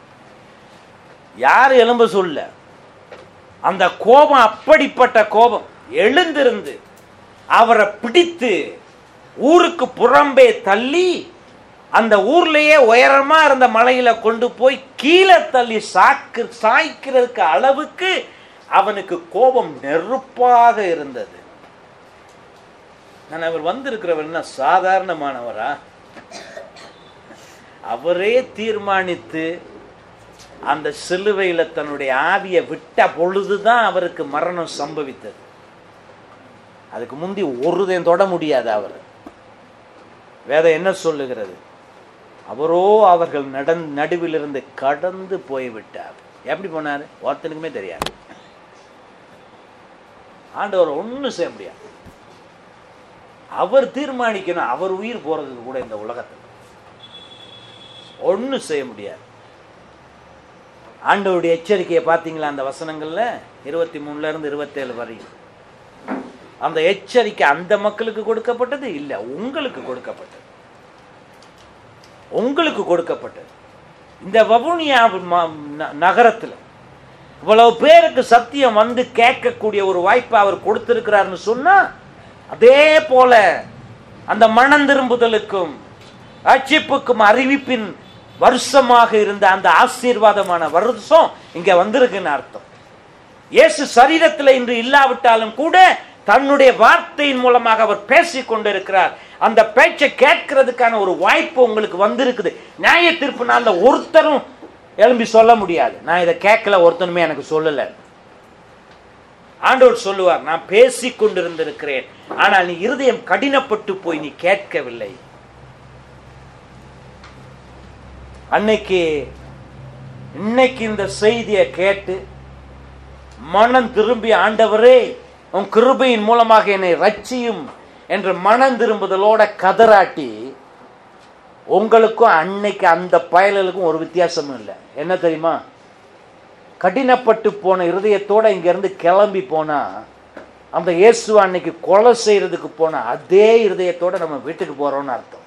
யாரு எழும்ப சொல்ல? அந்த கோபம் அப்படிப்பட்ட கோபம். எழுந்திருந்து அவரை பிடித்து ஊருக்கு புறம்பே தள்ளி, அந்த ஊர்லயே உயரமா இருந்த மலையில கொண்டு போய் கீழே தள்ளி சாய்க்கிறதுக்கு அளவுக்கு அவனுக்கு கோபம் நெருப்பாக இருந்தது. நான் அவர் வந்திருக்கிறவர் என்ன சாதாரணமானவரா? அவரே தீர்மானித்து அந்த சிலுவையில தன்னுடைய ஆவியை விட்ட பொழுதுதான் அவருக்கு மரணம் சம்பவித்தது. அதுக்கு முந்தி ஒருதையும் தொட முடியாது. அவர் வேதம் என்ன சொல்லுகிறது? அவரோ அவர்கள் நடுவில் இருந்து கடந்து போய்விட்டார். எப்படி போனாரு? ஒருத்தனுக்குமே தெரியாது. ஆண்டவர் ஒன்னும் செய்ய முடியாது. அவர் தீர்மானிக்கணும். அவர் உயிர் போறதுக்கு கூட இந்த உலகத்தில் ஒன்னும் செய்ய முடியாது. ஆண்டவருடைய எச்சரிக்கையை பார்த்தீங்களா? அந்த வசனங்கள்ல 23 இருந்து 27 வரையும் அந்த எச்சரிக்கை அந்த மக்களுக்கு கொடுக்கப்பட்டது இல்ல, உங்களுக்கு கொடுக்கப்பட்டது. உங்களுக்கு கொடுக்கப்பட்டது. இந்த வவுனியா நகரத்தில் இவ்வளவு பேருக்கு சத்தியம் வந்து கேட்கக்கூடிய ஒரு வாய்ப்பை அவர் கொடுத்திருக்கிறார்னு சொன்னா, அதே போல அந்த மனம் திரும்புதலுக்கும் ரட்சிப்புக்கும் அறிவிப்பின் வருஷமாக இருந்த அந்த ஆசீர்வாதமான வருஷம் இங்க வந்திருக்குன்னு அர்த்தம். இயேசு சரீரத்தில் இன்று இல்லாவிட்டாலும் கூட தன்னுடைய வார்த்தையின் மூலமாக அவர் பேசிக் கொண்டிருக்கிறார். அந்த பேச்சை கேட்கிறதுக்கான ஒரு வாய்ப்பு உங்களுக்கு வந்திருக்குது. நியாய தீர்ப்பு நாள்ல ஒருத்தரும் எழும்பி சொல்ல முடியாது, நான் இதை கேட்கல, ஒருத்தனுமே எனக்கு சொல்லல. ஆண்டவர் சொல்லுவார், நான் பேசிக் கொண்டிருந்திருக்கிறேன், ஆனால் நீ இருதயம் கடினப்பட்டு போய் நீ கேட்கவில்லை. இன்னைக்கு இந்த செய்தியை கேட்டு மனம் திரும்பி, ஆண்டவரே உன் கிருபையின் மூலமாக என்னை ரட்சியும் என்று மனம் திரும்புதலோட கதராட்டி, உங்களுக்கும் அன்னைக்கு அந்த பயலுக்கும் ஒரு வித்தியாசமும் இல்லை. என்ன தெரியுமா? கடினப்பட்டு போன இருதயத்தோட இங்க இருந்து கிளம்பி போனா, அந்த இயேசுவை அன்னைக்கு கொலை செய்யறதுக்கு போன அதே இருதயத்தோட நம்ம வீட்டுக்கு போறோம்னு அர்த்தம்.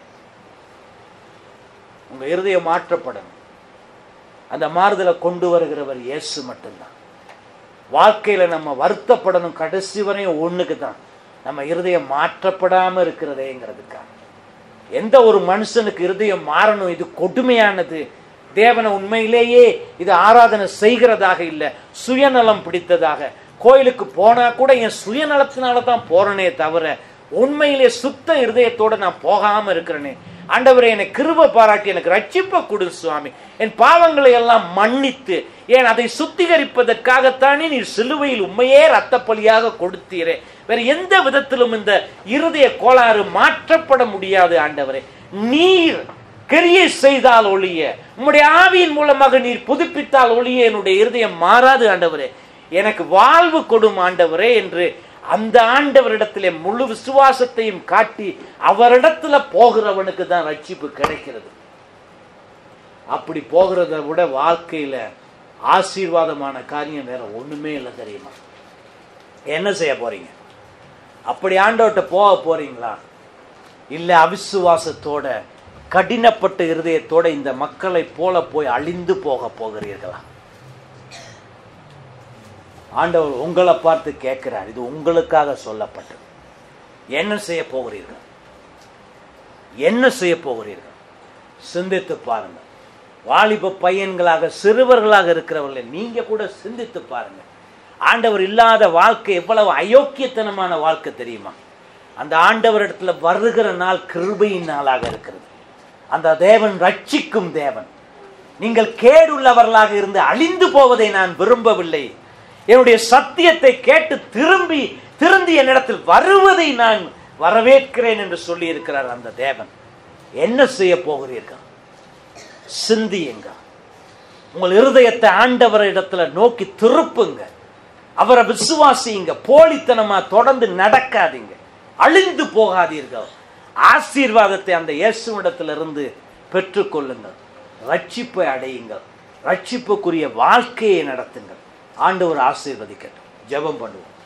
உங்க இருதயம் மாற்றப்படணும். அந்த மாறுதலை கொண்டு வருகிறவர் இயேசு மட்டும்தான். வாழ்க்கையில நம்ம வருத்தப்படணும் கடைசி வரையும் ஒண்ணுக்கு தான், நம்ம இருதயம் மாற்றப்படாம இருக்கிறதேங்கிறதுக்காக. எந்த ஒரு மனுஷனுக்கு இருதயம் மாறணும், இது கொடுமையானது. தேவனை உண்மையிலேயே இது ஆராதனை செய்கிறதாக இல்லை, சுயநலம் பிடித்ததாக. கோயிலுக்கு போனா கூட என் சுயநலத்தினால தான் போறனே தவிர உண்மையிலே சுத்த இருதயத்தோட நான் போகாம இருக்கிறேனே. ஆண்டவரே, என்னை கிருபை பாராட்டி எனக்கு ரட்சிப்பை கொடு சுவாமி, என் பாவங்களை எல்லாம் மன்னித்து, ஏன் அதை சுத்திகரிப்பதற்காகத்தானே நீர் சிலுவையில் உண்மையே ரத்த பலியாக கொடுத்தீரே. வேற எந்த விதத்திலும் இந்த இருதய கோளாறு மாற்றப்பட முடியாது. ஆண்டவரே, நீர் கிரியை செய்தால் ஒழிய, உம்முடைய ஆவியின் மூலமாக நீர் புதுப்பித்தால் ஒழிய என்னுடைய இருதயம் மாறாது. ஆண்டவரே, எனக்கு வாழ்வு கொடும் ஆண்டவரே என்று அந்த ஆண்டவரிடத்திலே முழு விசுவாசத்தையும் காட்டி அவரிடத்துல போகிறவனுக்கு தான் ரட்சிப்பு கிடைக்கிறது. அப்படி போகிறத விட வாழ்க்கையில ஆசீர்வாதமான காரியம் வேற ஒண்ணுமே இல்லை தெரியுமா? என்ன செய்ய போறீங்க? அப்படி ஆண்டவர்கிட்ட போக போறீங்களா? இல்ல அவிசுவாசத்தோட கடினப்பட்ட இருதயத்தோட இந்த மக்களை போல போய் அழிந்து போக போகிறீர்களா? ஆண்டவர் உங்களை பார்த்து கேட்கிறார், இது உங்களுக்காக சொல்லப்பட்டது. என்ன செய்ய போகிறீர்கள்? என்ன செய்ய போகிறீர்கள்? சிந்தித்து பாருங்கள். வாலிப பையன்களாக சிறுவர்களாக இருக்கிறவர்களை நீங்க கூட சிந்தித்து பாருங்க. ஆண்டவர் இல்லாத வாழ்க்கை எவ்வளவு அயோக்கியத்தனமான வாழ்க்கை தெரியுமா? அந்த ஆண்டவரிடத்துல வருகிற நாள் கிருபையின் நாளாக இருக்கிறது. அந்த தேவன் ரட்சிக்கும் தேவன். நீங்கள் கேடுள்ளவர்களாக இருந்து அழிந்து போவதை நான் விரும்பவில்லை. என்னுடைய சத்தியத்தை கேட்டு திருந்தி என்னிடத்தில் வருவதை நான் வரவேற்கிறேன் என்று சொல்லி இருக்கிறார் அந்த தேவன். என்ன செய்ய போகிறீர்கள்? சிந்தியுங்க. உங்கள் இருதயத்தை ஆண்டவரிடத்துல நோக்கி திருப்புங்க. அவரை விசுவாசியுங்க. போலித்தனமா தொடர்ந்து நடக்காதீங்க. அழிந்து போகாதீர்கள். ஆசீர்வாதத்தை அந்த இயேசுவிடத்திலிருந்து பெற்றுக்கொள்ளுங்கள். ரட்சிப்பை அடையுங்கள். ரட்சிப்புக்குரிய வாழ்க்கையை நடத்துங்கள். ஆண்டவர் ஆசீர்வதிக்கட்டும். ஜெபம் பண்ணுவோம்.